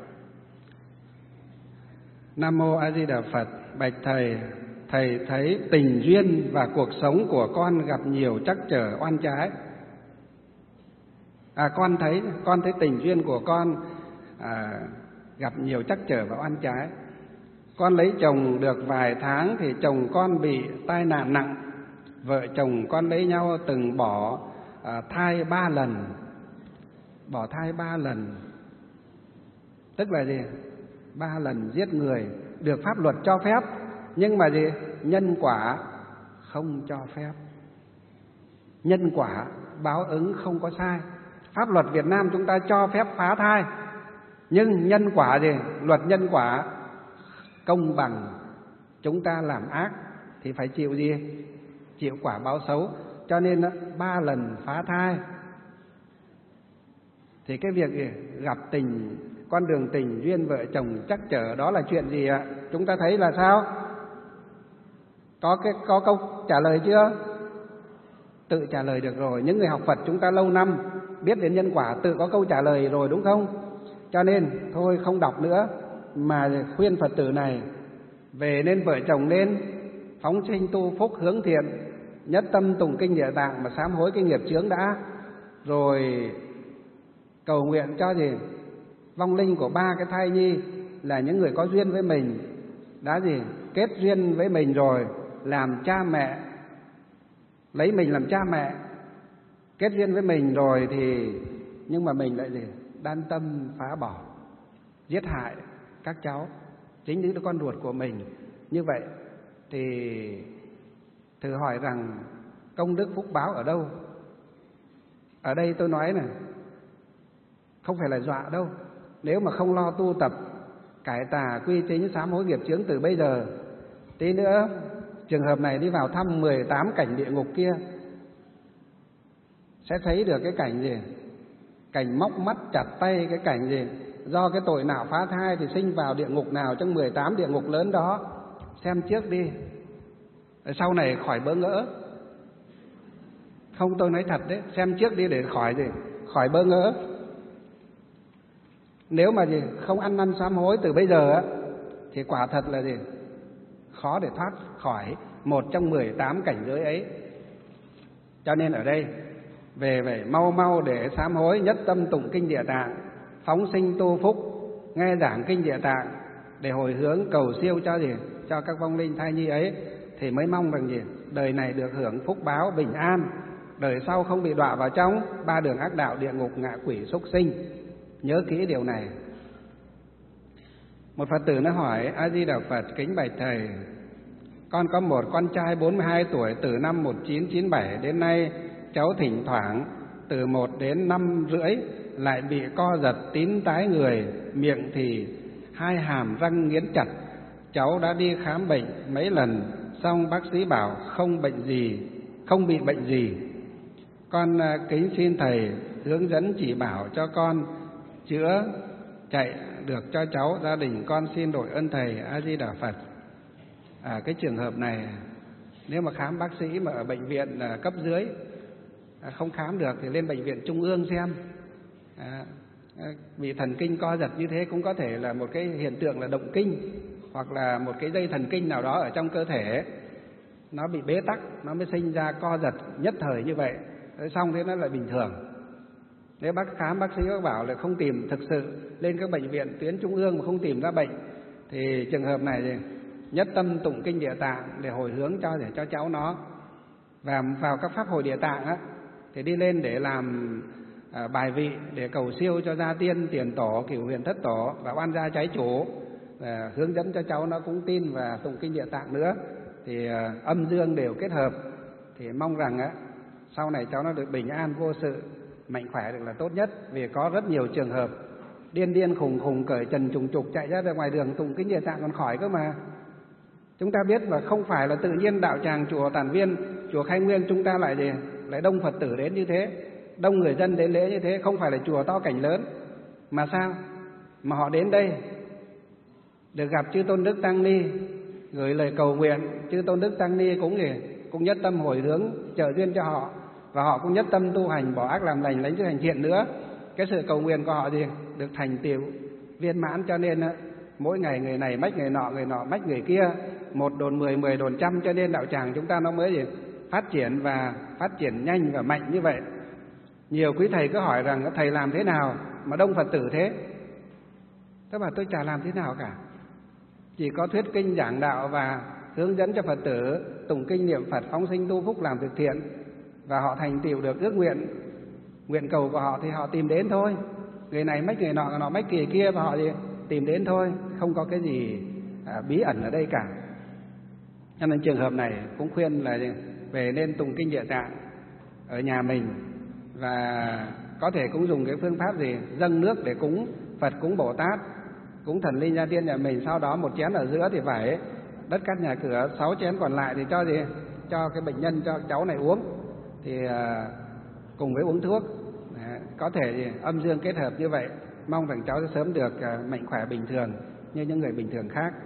Nam mô A Di Đà Phật, bạch thầy, thầy thấy tình duyên và cuộc sống của con gặp nhiều trắc trở oan trái. À, con thấy con thấy tình duyên của con à, gặp nhiều trắc trở và oan trái. Con lấy chồng được vài tháng thì chồng con bị tai nạn nặng. Vợ chồng con lấy nhau từng bỏ à, thai ba lần. Bỏ thai ba lần tức là gì? Ba lần giết người được pháp luật cho phép, nhưng mà gì? Nhân quả không cho phép. Nhân quả báo ứng không có sai. Pháp luật Việt Nam chúng ta cho phép phá thai, nhưng nhân quả gì? Luật nhân quả công bằng. Chúng ta làm ác thì phải chịu gì? Chịu quả báo xấu. Cho nên ba lần phá thai. Thì cái việc gì? Gặp tình, con đường tình duyên vợ chồng trắc trở đó là chuyện gì ạ? Chúng ta thấy là sao? Có cái có câu trả lời chưa? Tự trả lời được rồi. Những người học Phật chúng ta lâu năm biết đến nhân quả, tự có câu trả lời rồi đúng không? Cho nên thôi không đọc nữa, mà khuyên Phật tử này về nên vợ chồng nên phóng sinh tu phúc hướng thiện, nhất tâm tụng kinh Địa Tạng mà sám hối cái nghiệp chướng đã, rồi cầu nguyện cho gì? Vong linh của ba cái thai nhi là những người có duyên với mình, đã gì? Kết duyên với mình rồi, làm cha mẹ, lấy mình làm cha mẹ, kết duyên với mình rồi thì nhưng mà mình lại gì? Đan tâm phá bỏ, giết hại các cháu, chính những đứa con ruột của mình. Như vậy thì thử hỏi rằng công đức phúc báo ở đâu? Ở đây tôi nói này, không phải là dọa đâu. Nếu mà không lo tu tập, cải tà quy chính, sám hối nghiệp chướng từ bây giờ, tí nữa trường hợp này đi vào thăm mười tám cảnh địa ngục kia, sẽ thấy được cái cảnh gì? Cảnh móc mắt chặt tay, cái cảnh gì? Do cái tội nào phá thai thì sinh vào địa ngục nào trong mười tám địa ngục lớn đó. Xem trước đi, sau này khỏi bỡ ngỡ. Không, tôi nói thật đấy, xem trước đi để khỏi gì? Khỏi bỡ ngỡ. Nếu mà gì không ăn năn sám hối từ bây giờ á, thì quả thật là gì? Khó để thoát khỏi một trong mười tám cảnh giới ấy. Cho nên ở đây về về mau mau để sám hối, nhất tâm tụng kinh Địa Tạng, phóng sinh tu phúc, nghe giảng kinh Địa Tạng để hồi hướng cầu siêu cho gì? Cho các vong linh thai nhi ấy, thì mới mong rằng gì? Đời này được hưởng phúc báo bình an, đời sau không bị đọa vào trong ba đường ác đạo, địa ngục, ngạ quỷ, súc sinh. Nhớ kỹ điều này. Một Phật tử nó hỏi: A Di Đà Phật, kính bạch thầy, con có một con trai bốn mươi hai tuổi, từ năm một nghìn chín trăm chín mươi bảy đến nay cháu thỉnh thoảng từ một đến năm rưỡi lại bị co giật, tím tái người, miệng thì hai hàm răng nghiến chặt. Cháu đã đi khám bệnh mấy lần, xong bác sĩ bảo không bệnh gì, không bị bệnh gì. Con kính xin thầy hướng dẫn chỉ bảo cho con chữa chạy được cho cháu. Gia đình con xin đội ơn thầy. A Di Đà Phật. À, cái trường hợp này Nếu mà khám bác sĩ mà ở bệnh viện cấp dưới không khám được thì lên bệnh viện trung ương xem. À, bị thần kinh co giật như thế cũng có thể là một cái hiện tượng là động kinh, hoặc là một cái dây thần kinh nào đó ở trong cơ thể nó bị bế tắc, nó mới sinh ra co giật nhất thời như vậy. Thế xong thế nó lại bình thường. Nếu bác khám bác sĩ bác bảo là không tìm, thực sự lên các bệnh viện tuyến trung ương mà không tìm ra bệnh thì trường hợp này thì nhất tâm tụng kinh Địa Tạng để hồi hướng cho để cho cháu nó. Và vào các pháp hội Địa Tạng á thì đi lên để làm à, bài vị để cầu siêu cho gia tiên, tiền tổ, cửu huyền thất tổ và oan gia trái chủ, và hướng dẫn cho cháu nó cũng tin và tụng kinh Địa Tạng nữa, thì à, âm dương đều kết hợp. Thì mong rằng á sau này cháu nó được bình an vô sự, mạnh khỏe được là tốt nhất. Vì có rất nhiều trường hợp điên điên khùng khùng cởi trần trùng trục chạy ra ngoài đường tụng kinh Địa Tạng còn khỏi cơ mà. Chúng ta biết và không phải là tự nhiên đạo tràng chùa Tản Viên, chùa Khai Nguyên chúng ta lại gì lại đông Phật tử đến như thế, đông người dân đến lễ như thế, không phải là chùa to cảnh lớn. Mà sao? Mà họ đến đây được gặp chư Tôn Đức Tăng Ni, gửi lời cầu nguyện, chư Tôn Đức Tăng Ni cũng gì cũng nhất tâm hồi hướng trợ duyên cho họ, và họ cũng nhất tâm tu hành, bỏ ác làm lành, lãnh sự hành thiện nữa. Cái sự cầu nguyện của họ gì được thành tựu viên mãn, cho nên mỗi ngày người này mách người nọ, người nọ mách người kia, một đồn mười, mười đồn trăm, cho nên đạo tràng chúng ta nó mới gì phát triển và phát triển nhanh và mạnh như vậy. Nhiều quý thầy cứ hỏi rằng thầy làm thế nào mà đông Phật tử thế? Tôi bảo tôi chả làm thế nào cả, chỉ có thuyết kinh giảng đạo và hướng dẫn cho Phật tử tụng kinh niệm Phật, phóng sinh tu phúc, làm việc thiện, và họ thành tựu được ước nguyện nguyện cầu của họ thì họ tìm đến thôi. Người này mách người nọ, người nọ mách người kia, và họ gì tìm đến thôi, không có cái gì à, bí ẩn ở đây cả. Cho nên trường hợp này cũng khuyên là về nên tụng kinh Địa Tạng ở nhà mình, và có thể cũng dùng cái phương pháp gì dâng nước để cúng Phật, cúng Bồ Tát, cúng thần linh gia tiên nhà mình, sau đó một chén ở giữa thì phải đất cát nhà cửa, sáu chén còn lại thì cho gì cho cái bệnh nhân, cho cháu này uống, thì à, cùng với uống thuốc à, có thể gì âm dương kết hợp như vậy. Mong rằng cháu sẽ sớm được à, mạnh khỏe bình thường như những người bình thường khác.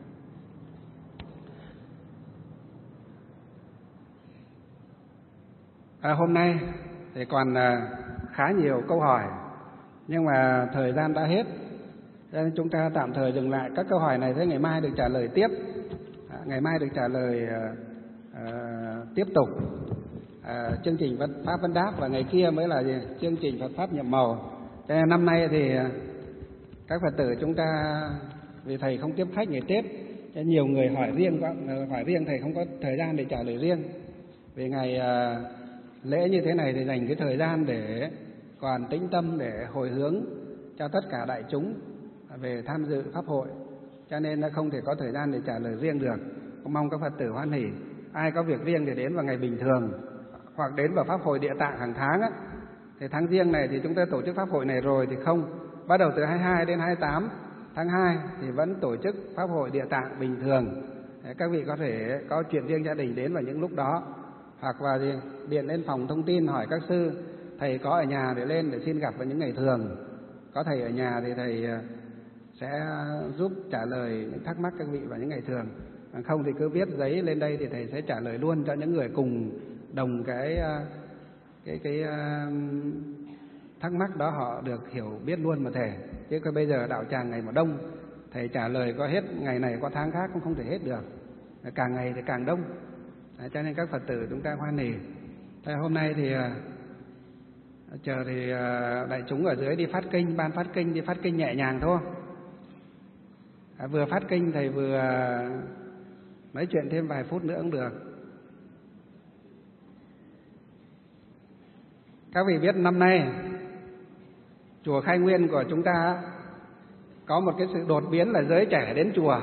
À, hôm nay thì còn à, khá nhiều câu hỏi, nhưng mà thời gian đã hết, nên chúng ta tạm thời dừng lại các câu hỏi này, thế ngày mai được trả lời tiếp. À, ngày mai được trả lời à, à, tiếp tục à, chương trình Pháp Vấn Đáp, và ngày kia mới là gì? Chương trình Phật Pháp Nhiệm Màu. Cho nên năm nay thì các Phật tử chúng ta, vì thầy không tiếp khách ngày Tết, cho nhiều người hỏi riêng quá, hỏi riêng thầy không có thời gian để trả lời riêng. Vì ngày à, lễ như thế này thì dành cái thời gian để còn tĩnh tâm để hồi hướng cho tất cả đại chúng về tham dự pháp hội, cho nên nó không thể có thời gian để trả lời riêng được. Cũng mong các Phật tử hoan hỉ, ai có việc riêng thì đến vào ngày bình thường, hoặc đến vào pháp hội Địa Tạng hàng tháng á. Thì tháng riêng này thì chúng ta tổ chức pháp hội này rồi thì không, bắt đầu từ hai mươi hai đến hai mươi tám tháng hai thì vẫn tổ chức pháp hội Địa Tạng bình thường. Các vị có thể có chuyện riêng gia đình đến vào những lúc đó, hoặc là điện lên phòng thông tin hỏi các sư thầy có ở nhà để lên để xin gặp vào những ngày thường. Có thầy ở nhà thì thầy sẽ giúp trả lời những thắc mắc các vị vào những ngày thường. Không thì cứ viết giấy lên đây thì thầy sẽ trả lời luôn cho những người cùng đồng cái cái cái thắc mắc đó, họ được hiểu biết luôn mà thầy. Chứ còn bây giờ đạo tràng ngày mà đông, thầy trả lời có hết ngày này có tháng khác cũng không thể hết được, càng ngày thì càng đông. Đấy, cho nên các Phật tử chúng ta hoan hỉ. Thế hôm nay thì chờ thì đại chúng ở dưới đi phát kinh, ban phát kinh đi phát kinh nhẹ nhàng thôi. À, vừa phát kinh thầy vừa nói chuyện thêm vài phút nữa cũng được. Các vị biết năm nay chùa Khai Nguyên của chúng ta có một cái sự đột biến là giới trẻ đến chùa.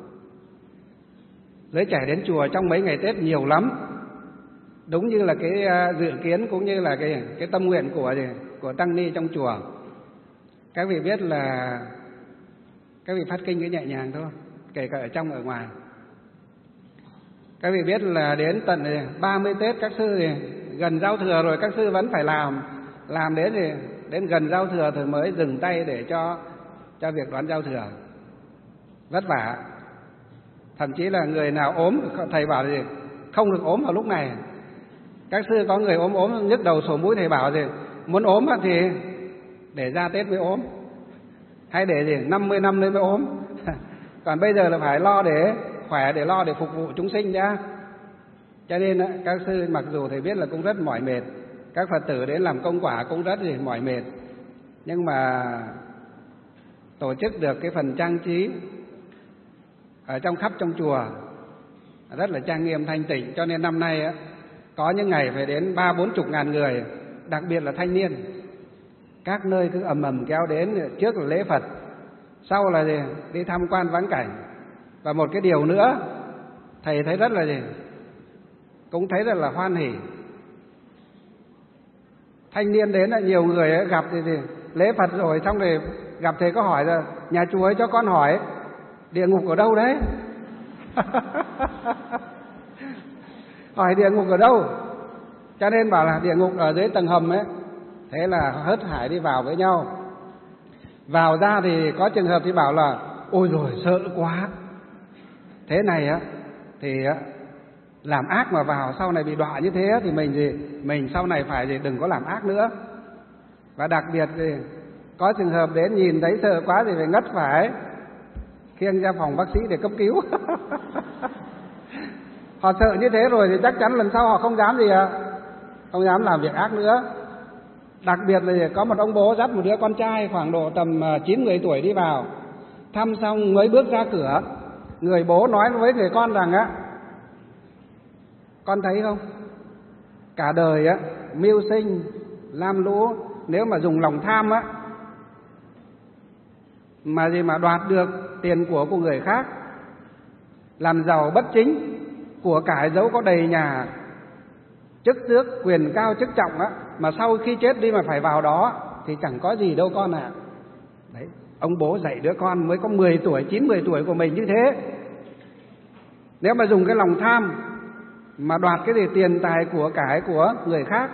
Giới trẻ đến chùa trong mấy ngày Tết nhiều lắm. Đúng như là cái dự kiến cũng như là cái cái tâm nguyện của của tăng ni trong chùa. Các vị biết là các vị phát kinh cứ nhẹ nhàng thôi, kể cả ở trong ở ngoài. Các vị biết là đến tận ba mươi Tết các sư thì gần giao thừa rồi các sư vẫn phải làm, làm đến thì đến gần giao thừa thì mới dừng tay để cho cho việc đón giao thừa. Vất vả. Thậm chí là người nào ốm thầy bảo gì không được ốm vào lúc này. Các sư có người ốm ốm nhức đầu sổ mũi, thầy bảo gì muốn ốm thì để ra Tết mới ốm, hay để gì năm mươi năm nữa mới ốm. Còn bây giờ là phải lo để khỏe, để lo để phục vụ chúng sinh nhá. Cho nên các sư mặc dù thầy biết là cũng rất mỏi mệt, các Phật tử đến làm công quả cũng rất là mỏi mệt, nhưng mà tổ chức được cái phần trang trí ở trong khắp trong chùa rất là trang nghiêm thanh tịnh, cho nên năm nay á, có những ngày phải đến ba bốn chục ngàn người, đặc biệt là thanh niên. Các nơi cứ ầm ầm kéo đến, trước là lễ Phật, sau là gì? Đi tham quan vãn cảnh. Và một cái điều nữa, thầy thấy rất là gì? Cũng thấy rất là hoan hỉ. Thanh niên đến là nhiều người ấy, gặp thì, thì lễ Phật rồi, xong rồi gặp thầy có hỏi là nhà chùa ấy cho con hỏi địa ngục ở đâu đấy? Hỏi địa ngục ở đâu? Cho nên bảo là địa ngục ở dưới tầng hầm ấy. Thế là hớt hải đi vào với nhau. Vào ra thì có trường hợp thì bảo là ôi rồi sợ quá. Thế này á thì á, làm ác mà vào sau này bị đọa như thế thì mình gì mình sau này phải gì đừng có làm ác nữa. Và đặc biệt thì có trường hợp đến nhìn thấy sợ quá thì phải ngất phải, khiêng ra phòng bác sĩ để cấp cứu. Họ sợ như thế rồi thì chắc chắn lần sau họ không dám gì ạ, không dám làm việc ác nữa. Đặc biệt là có một ông bố dắt một đứa con trai khoảng độ tầm chín mười tuổi đi vào, thăm xong mới bước ra cửa, người bố nói với người con rằng á, con thấy không, cả đời á mưu sinh lam lũ, nếu mà dùng lòng tham á mà gì mà đoạt được tiền của của người khác, làm giàu bất chính, của cải dẫu có đầy nhà, chức tước quyền cao chức trọng á, mà sau khi chết đi mà phải vào đó thì chẳng có gì đâu con ạ. À. Đấy, ông bố dạy đứa con mới có mười tuổi, chín mười tuổi của mình như thế. Nếu mà dùng cái lòng tham mà đoạt cái gì tiền tài của cải của người khác,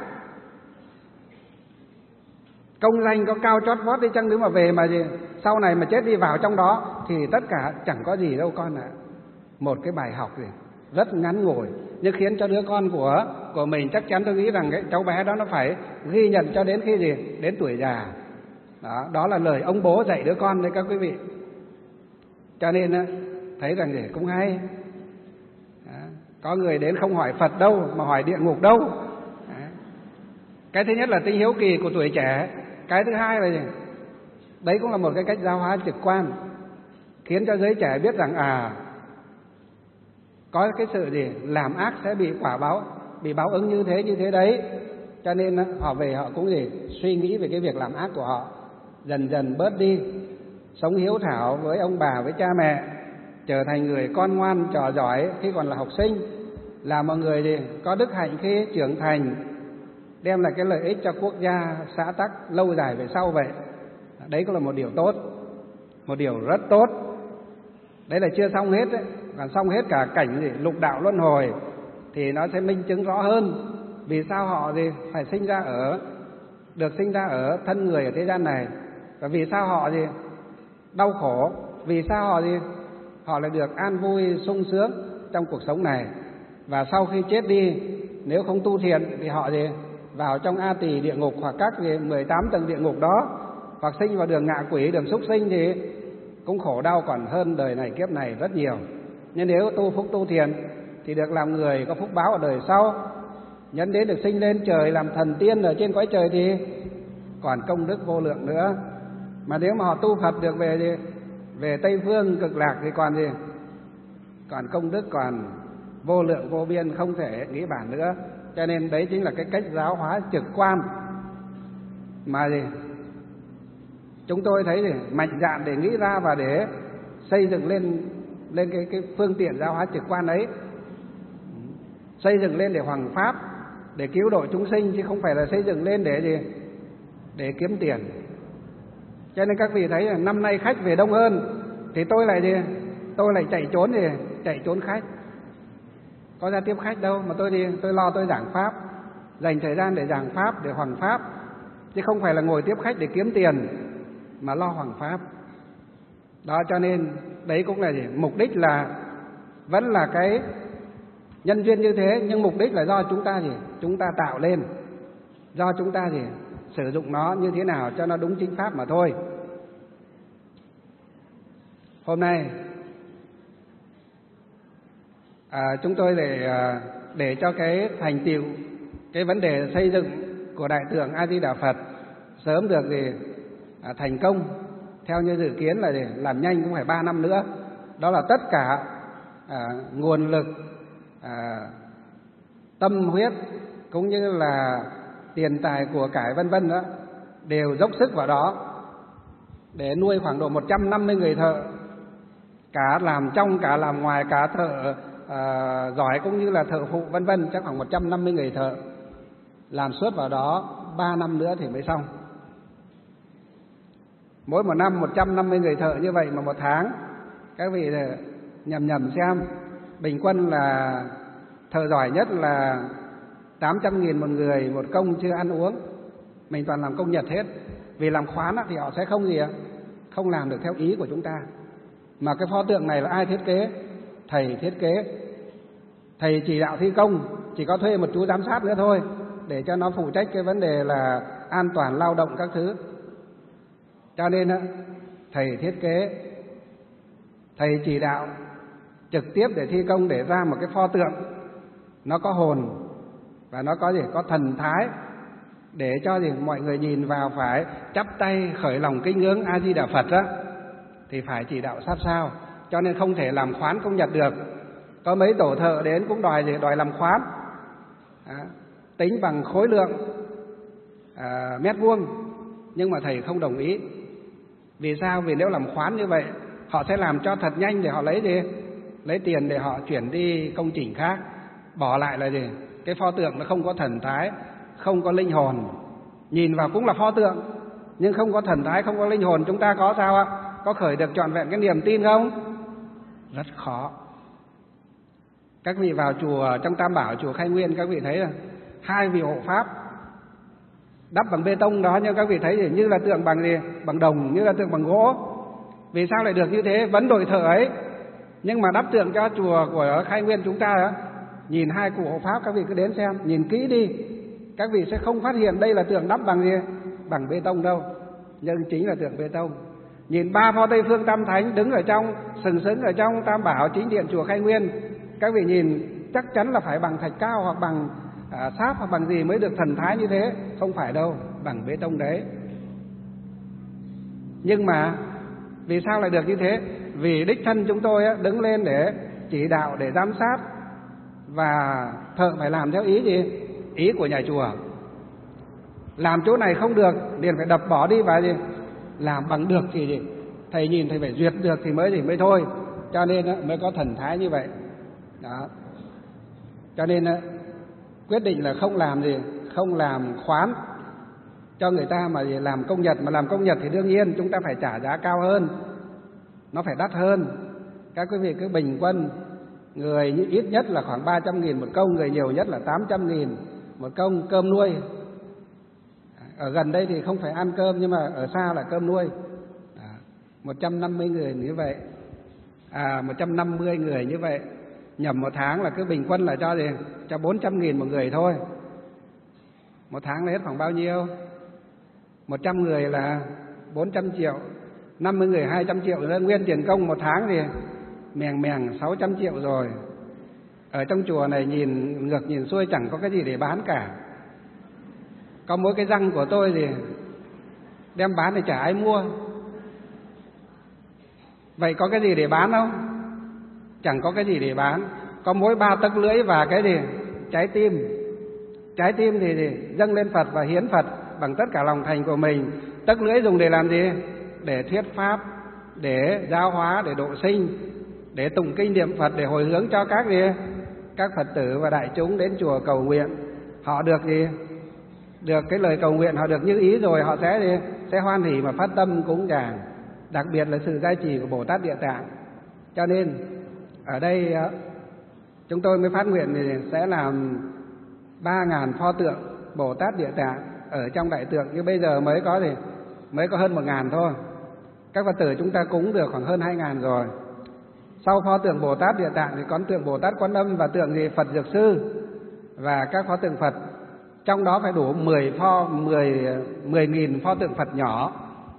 công danh có cao chót vót đi chăng nữa mà về mà gì sau này mà chết đi vào trong đó thì tất cả chẳng có gì đâu con ạ. À. Một cái bài học gì rất ngắn ngủi nhưng khiến cho đứa con của của mình chắc chắn tôi nghĩ rằng cái cháu bé đó nó phải ghi nhận cho đến khi gì đến tuổi già. Đó, đó là lời ông bố dạy đứa con đấy các quý vị. Cho nên thấy rằng gì cũng hay. Đó, có người đến không hỏi Phật đâu mà hỏi địa ngục đâu. Đó. Cái thứ nhất là tính hiếu kỳ của tuổi trẻ. Cái thứ hai là gì? Đấy cũng là một cái cách giáo hóa trực quan, khiến cho giới trẻ biết rằng à có cái sự gì làm ác sẽ bị quả báo, bị báo ứng như thế như thế đấy. Cho nên họ về họ cũng gì suy nghĩ về cái việc làm ác của họ, dần dần bớt đi, sống hiếu thảo với ông bà với cha mẹ, trở thành người con ngoan trò giỏi khi còn là học sinh, là một người gì có đức hạnh khi trưởng thành, đem lại cái lợi ích cho quốc gia xã tắc lâu dài về sau vậy. Đấy cũng là một điều tốt, một điều rất tốt. Đấy là chưa xong hết đấy. Còn xong hết cả cảnh gì lục đạo luân hồi thì nó sẽ minh chứng rõ hơn vì sao họ gì phải sinh ra ở được sinh ra ở thân người ở thế gian này, và vì sao họ gì đau khổ, vì sao họ gì họ lại được an vui sung sướng trong cuộc sống này, và sau khi chết đi nếu không tu thiện thì họ gì vào trong A Tỳ địa ngục hoặc các gì mười tám tầng địa ngục đó, hoặc sinh vào đường ngạ quỷ, đường súc sinh thì cũng khổ đau còn hơn đời này kiếp này rất nhiều. Nhưng nếu tu phúc tu thiện thì được làm người có phúc báo ở đời sau, nhấn đến được sinh lên trời làm thần tiên ở trên cõi trời thì còn công đức vô lượng nữa. Mà nếu mà họ tu Phật được về gì về Tây Phương cực lạc thì còn gì còn công đức còn vô lượng vô biên, không thể nghĩ bản nữa. Cho nên đấy chính là cái cách giáo hóa trực quan mà gì chúng tôi thấy thì mạnh dạn để nghĩ ra và để xây dựng lên lên cái cái phương tiện giáo hóa trực quan ấy, xây dựng lên để hoằng pháp, để cứu độ chúng sinh, chứ không phải là xây dựng lên để gì để kiếm tiền. Cho nên các vị thấy là năm nay khách về đông hơn thì tôi lại gì tôi lại chạy trốn thì chạy trốn khách, có ra tiếp khách đâu mà tôi đi tôi lo tôi giảng pháp, dành thời gian để giảng pháp, để hoằng pháp, chứ không phải là ngồi tiếp khách để kiếm tiền mà lo hoằng pháp. Đó, cho nên đấy cũng là gì mục đích là vẫn là cái nhân duyên như thế, nhưng mục đích là do chúng ta gì? Chúng ta tạo lên, do chúng ta gì? Sử dụng nó như thế nào cho nó đúng chính pháp mà thôi. Hôm nay à, chúng tôi để để cho cái thành tựu, cái vấn đề xây dựng của Đại tượng A Di Đà Phật sớm được gì à, thành công theo như dự kiến là để làm nhanh cũng phải ba năm nữa. Đó là tất cả à, nguồn lực, à, tâm huyết cũng như là tiền tài của cải vân vân đó đều dốc sức vào đó để nuôi khoảng độ một trăm năm mươi người thợ, cả làm trong cả làm ngoài, cả thợ à, giỏi cũng như là thợ phụ vân vân, chắc khoảng một trăm năm mươi người thợ làm suốt vào đó ba năm nữa thì mới xong. Mỗi một năm một trăm năm mươi người thợ như vậy mà một tháng các vị nhầm nhầm xem, bình quân là thợ giỏi nhất là tám trăm nghìn một người, một công chưa ăn uống. Mình toàn làm công Nhật hết. Vì làm khoán thì họ sẽ không gì ạ? Không làm được theo ý của chúng ta. Mà cái pho tượng này là ai thiết kế? Thầy thiết kế. Thầy chỉ đạo thi công, chỉ có thuê một chú giám sát nữa thôi, để cho nó phụ trách cái vấn đề là an toàn lao động các thứ. Cho nên thầy thiết kế, thầy chỉ đạo trực tiếp để thi công, để ra một cái pho tượng nó có hồn và nó có gì? Có thần thái, để cho gì? Mọi người nhìn vào phải chắp tay khởi lòng kính ngưỡng A Di Đà Phật đó, thì phải chỉ đạo sát sao. Cho nên không thể làm khoán công Nhật được. Có mấy tổ thợ đến cũng đòi gì? Đòi làm khoán, à, tính bằng khối lượng à, mét vuông, nhưng mà thầy không đồng ý. Vì sao? Vì nếu làm khoán như vậy họ sẽ làm cho thật nhanh để họ lấy gì? Lấy tiền để họ chuyển đi công trình khác. Bỏ lại là gì? Cái pho tượng nó không có thần thái, không có linh hồn. Nhìn vào cũng là pho tượng, nhưng không có thần thái, không có linh hồn. Chúng ta có sao ạ? Có khởi được trọn vẹn cái niềm tin không? Rất khó. Các vị vào chùa trong Tam Bảo, chùa Khai Nguyên, các vị thấy là hai vị hộ pháp đắp bằng bê tông đó, nhưng các vị thấy như là tượng bằng gì? Bằng đồng, như là tượng bằng gỗ. Vì sao lại được như thế? Vẫn đội thợ ấy. Nhưng mà đắp tượng cho chùa của Khai Nguyên chúng ta đó, nhìn hai cụ hộ pháp, các vị cứ đến xem, nhìn kỹ đi, các vị sẽ không phát hiện đây là tượng đắp bằng gì? Bằng bê tông đâu, nhưng chính là tượng bê tông. Nhìn ba pho Tây Phương Tam Thánh đứng ở trong, sừng sững ở trong Tam Bảo chính điện chùa Khai Nguyên, các vị nhìn chắc chắn là phải bằng thạch cao hoặc bằng à, sáp hoặc bằng gì mới được thần thái như thế. Không phải đâu, bằng bê tông đấy. Nhưng mà vì sao lại được như thế? Vì đích thân chúng tôi á, đứng lên để chỉ đạo, để giám sát, và thợ phải làm theo ý gì? Ý của nhà chùa. Làm chỗ này không được liền phải đập bỏ đi và gì? Làm bằng được thì gì? Thầy nhìn thầy phải duyệt được thì mới gì mới thôi. Cho nên á, mới có thần thái như vậy. Đó. Cho nên á, quyết định là không làm gì, không làm khoán cho người ta mà làm công Nhật. Mà làm công Nhật thì đương nhiên chúng ta phải trả giá cao hơn, nó phải đắt hơn. Các quý vị cứ bình quân, người ít nhất là khoảng ba trăm nghìn một công, người nhiều nhất là tám trăm nghìn một công cơm nuôi. Ở gần đây thì không phải ăn cơm, nhưng mà ở xa là cơm nuôi. À, một trăm năm mươi người như vậy, à, một trăm năm mươi người như vậy, nhầm một tháng là cứ bình quân là cho gì? Cho bốn trăm nghìn một người thôi. Một tháng là hết khoảng bao nhiêu? một trăm người là bốn trăm triệu, năm mươi người hai trăm triệu nữa, nguyên tiền công một tháng thì mèng mèng sáu trăm triệu rồi. Ở trong chùa này nhìn ngược nhìn xuôi chẳng có cái gì để bán cả. Có mỗi cái răng của tôi thì đem bán thì chả ai mua. Vậy có cái gì để bán không? Chẳng có cái gì để bán. Có mỗi ba tấc lưỡi và cái gì? Trái tim. Trái tim thì gì? Dâng lên Phật và hiến Phật bằng tất cả lòng thành của mình. Tấc lưỡi dùng để làm gì? Để thuyết pháp, để giáo hóa, để độ sinh, để tụng kinh niệm Phật, để hồi hướng cho các gì? Các Phật tử và đại chúng đến chùa cầu nguyện. Họ được gì? Được cái lời cầu nguyện họ được như ý rồi, họ sẽ gì? Sẽ hoan hỉ mà phát tâm cúng dường. Đặc biệt là sự gia trì của Bồ Tát Địa Tạng. Cho nên ở đây chúng tôi mới phát nguyện thì sẽ làm ba ngàn pho tượng Bồ Tát Địa Tạng ở trong đại tượng. Nhưng bây giờ mới có gì? Mới có hơn một ngàn thôi. Các Phật tử chúng ta cúng được khoảng hơn hai ngàn rồi. Sau pho tượng Bồ Tát Địa Tạng thì có tượng Bồ Tát Quan Âm và tượng gì? Phật Dược Sư và các pho tượng Phật. Trong đó phải đủ mười pho, mười nghìn pho tượng Phật nhỏ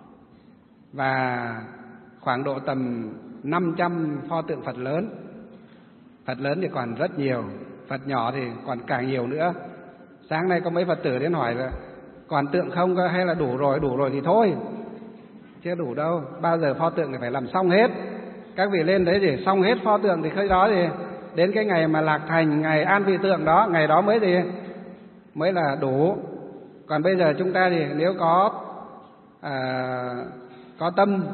và khoảng độ tầm năm trăm pho tượng Phật lớn. Phật lớn thì còn rất nhiều, Phật nhỏ thì còn càng nhiều nữa. Sáng nay có mấy Phật tử đến hỏi là còn tượng không cơ hay là đủ rồi? Đủ rồi thì thôi, chưa đủ đâu. Bao giờ pho tượng thì phải làm xong hết. Các vị lên đấy thì xong hết pho tượng thì khi đó thì đến cái ngày mà lạc thành, ngày an vị tượng đó, ngày đó mới thì mới là đủ. Còn bây giờ chúng ta thì nếu có à, có tâm,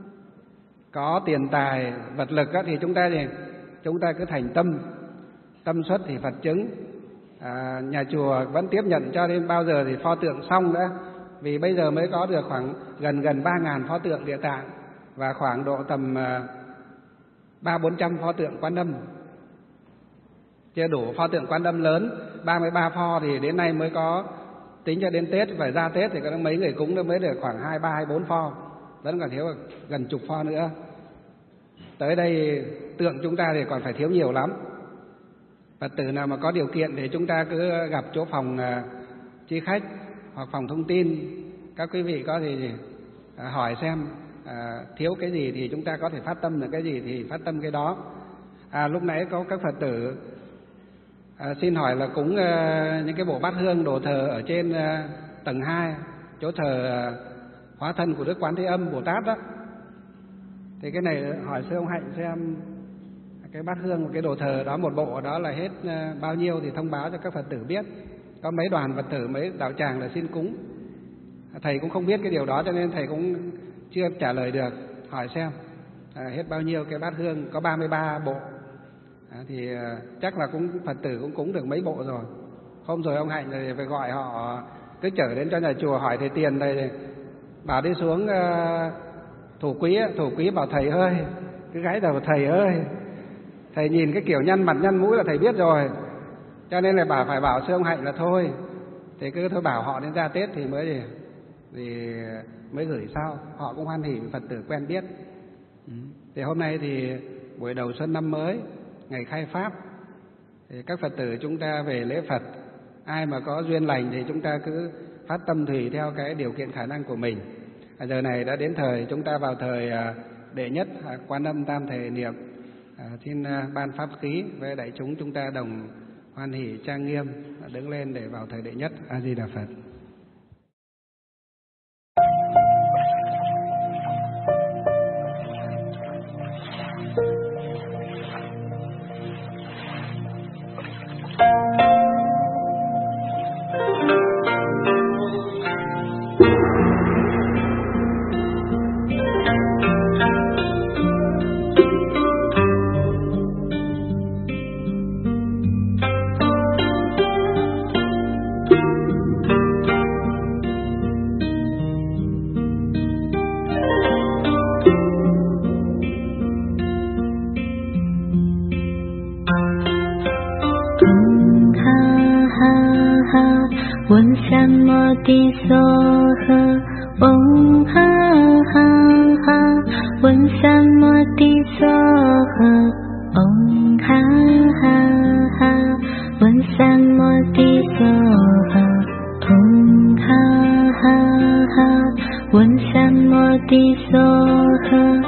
có tiền tài, vật lực á, thì chúng ta thì chúng ta cứ thành tâm, tâm xuất thì Phật chứng. À, nhà chùa vẫn tiếp nhận cho đến bao giờ thì pho tượng xong đã. Vì bây giờ mới có được khoảng gần gần ba ngàn pho tượng Địa Tạng và khoảng độ tầm ba bốn trăm pho tượng Quan Âm. Chưa đủ pho tượng Quan Âm lớn, ba mươi ba pho thì đến nay mới có, tính cho đến Tết và ra Tết thì có mấy người cúng nó mới được khoảng hai ba hai bốn pho, vẫn còn thiếu gần chục pho nữa. Tới đây tượng chúng ta thì còn phải thiếu nhiều lắm. Phật tử nào mà có điều kiện thì chúng ta cứ gặp chỗ phòng uh, chi khách hoặc phòng thông tin, các quý vị có gì uh, hỏi xem uh, thiếu cái gì thì chúng ta có thể phát tâm được cái gì thì phát tâm cái đó. À, lúc nãy có các Phật tử uh, xin hỏi là cúng uh, những cái bộ bát hương đồ thờ ở trên uh, tầng hai, chỗ thờ uh, hóa thân của Đức Quán Thế Âm Bồ Tát đó. Thì cái này hỏi sư ông Hạnh xem cái bát hương và cái đồ thờ đó, một bộ đó là hết bao nhiêu thì thông báo cho các Phật tử biết. Có mấy đoàn Phật tử, mấy đạo tràng là xin cúng. Thầy cũng không biết cái điều đó cho nên thầy cũng chưa trả lời được. Hỏi xem à, hết bao nhiêu cái bát hương, có ba mươi ba bộ. À, thì à, chắc là cũng Phật tử cũng cúng được mấy bộ rồi. Hôm rồi ông Hạnh thì phải gọi họ cứ chở đến cho nhà chùa hỏi thầy tiền này, bảo đi xuống uh, thủ quý, thủ quý bảo thầy ơi, cứ gái đầu thầy ơi. Thầy nhìn cái kiểu nhăn mặt nhăn mũi là thầy biết rồi. Cho nên là bảo phải bảo sư ông Hạnh là thôi, thì cứ thôi bảo họ đến ra Tết thì mới thì, thì mới gửi sau. Họ cũng hoan hỉ Phật tử quen biết. Ừ. Thì hôm nay thì buổi đầu xuân năm mới, ngày khai pháp, thì các Phật tử chúng ta về lễ Phật. Ai mà có duyên lành thì chúng ta cứ phát tâm tùy theo cái điều kiện khả năng của mình. À, giờ này đã đến thời chúng ta vào thời à, đệ nhất à, Quan Âm Tam Thể niệm. À, xin à, ban pháp khí với đại chúng chúng ta đồng hoan hỷ trang nghiêm à, đứng lên để vào thời đệ nhất. A Di Đà Phật. Ti so ha om ha ha ha Vân Sam Mô Ti so ha om ha ha ha Vân Sam Mô Ti so ha om ha ha ha Vân Sam Mô Ti so ha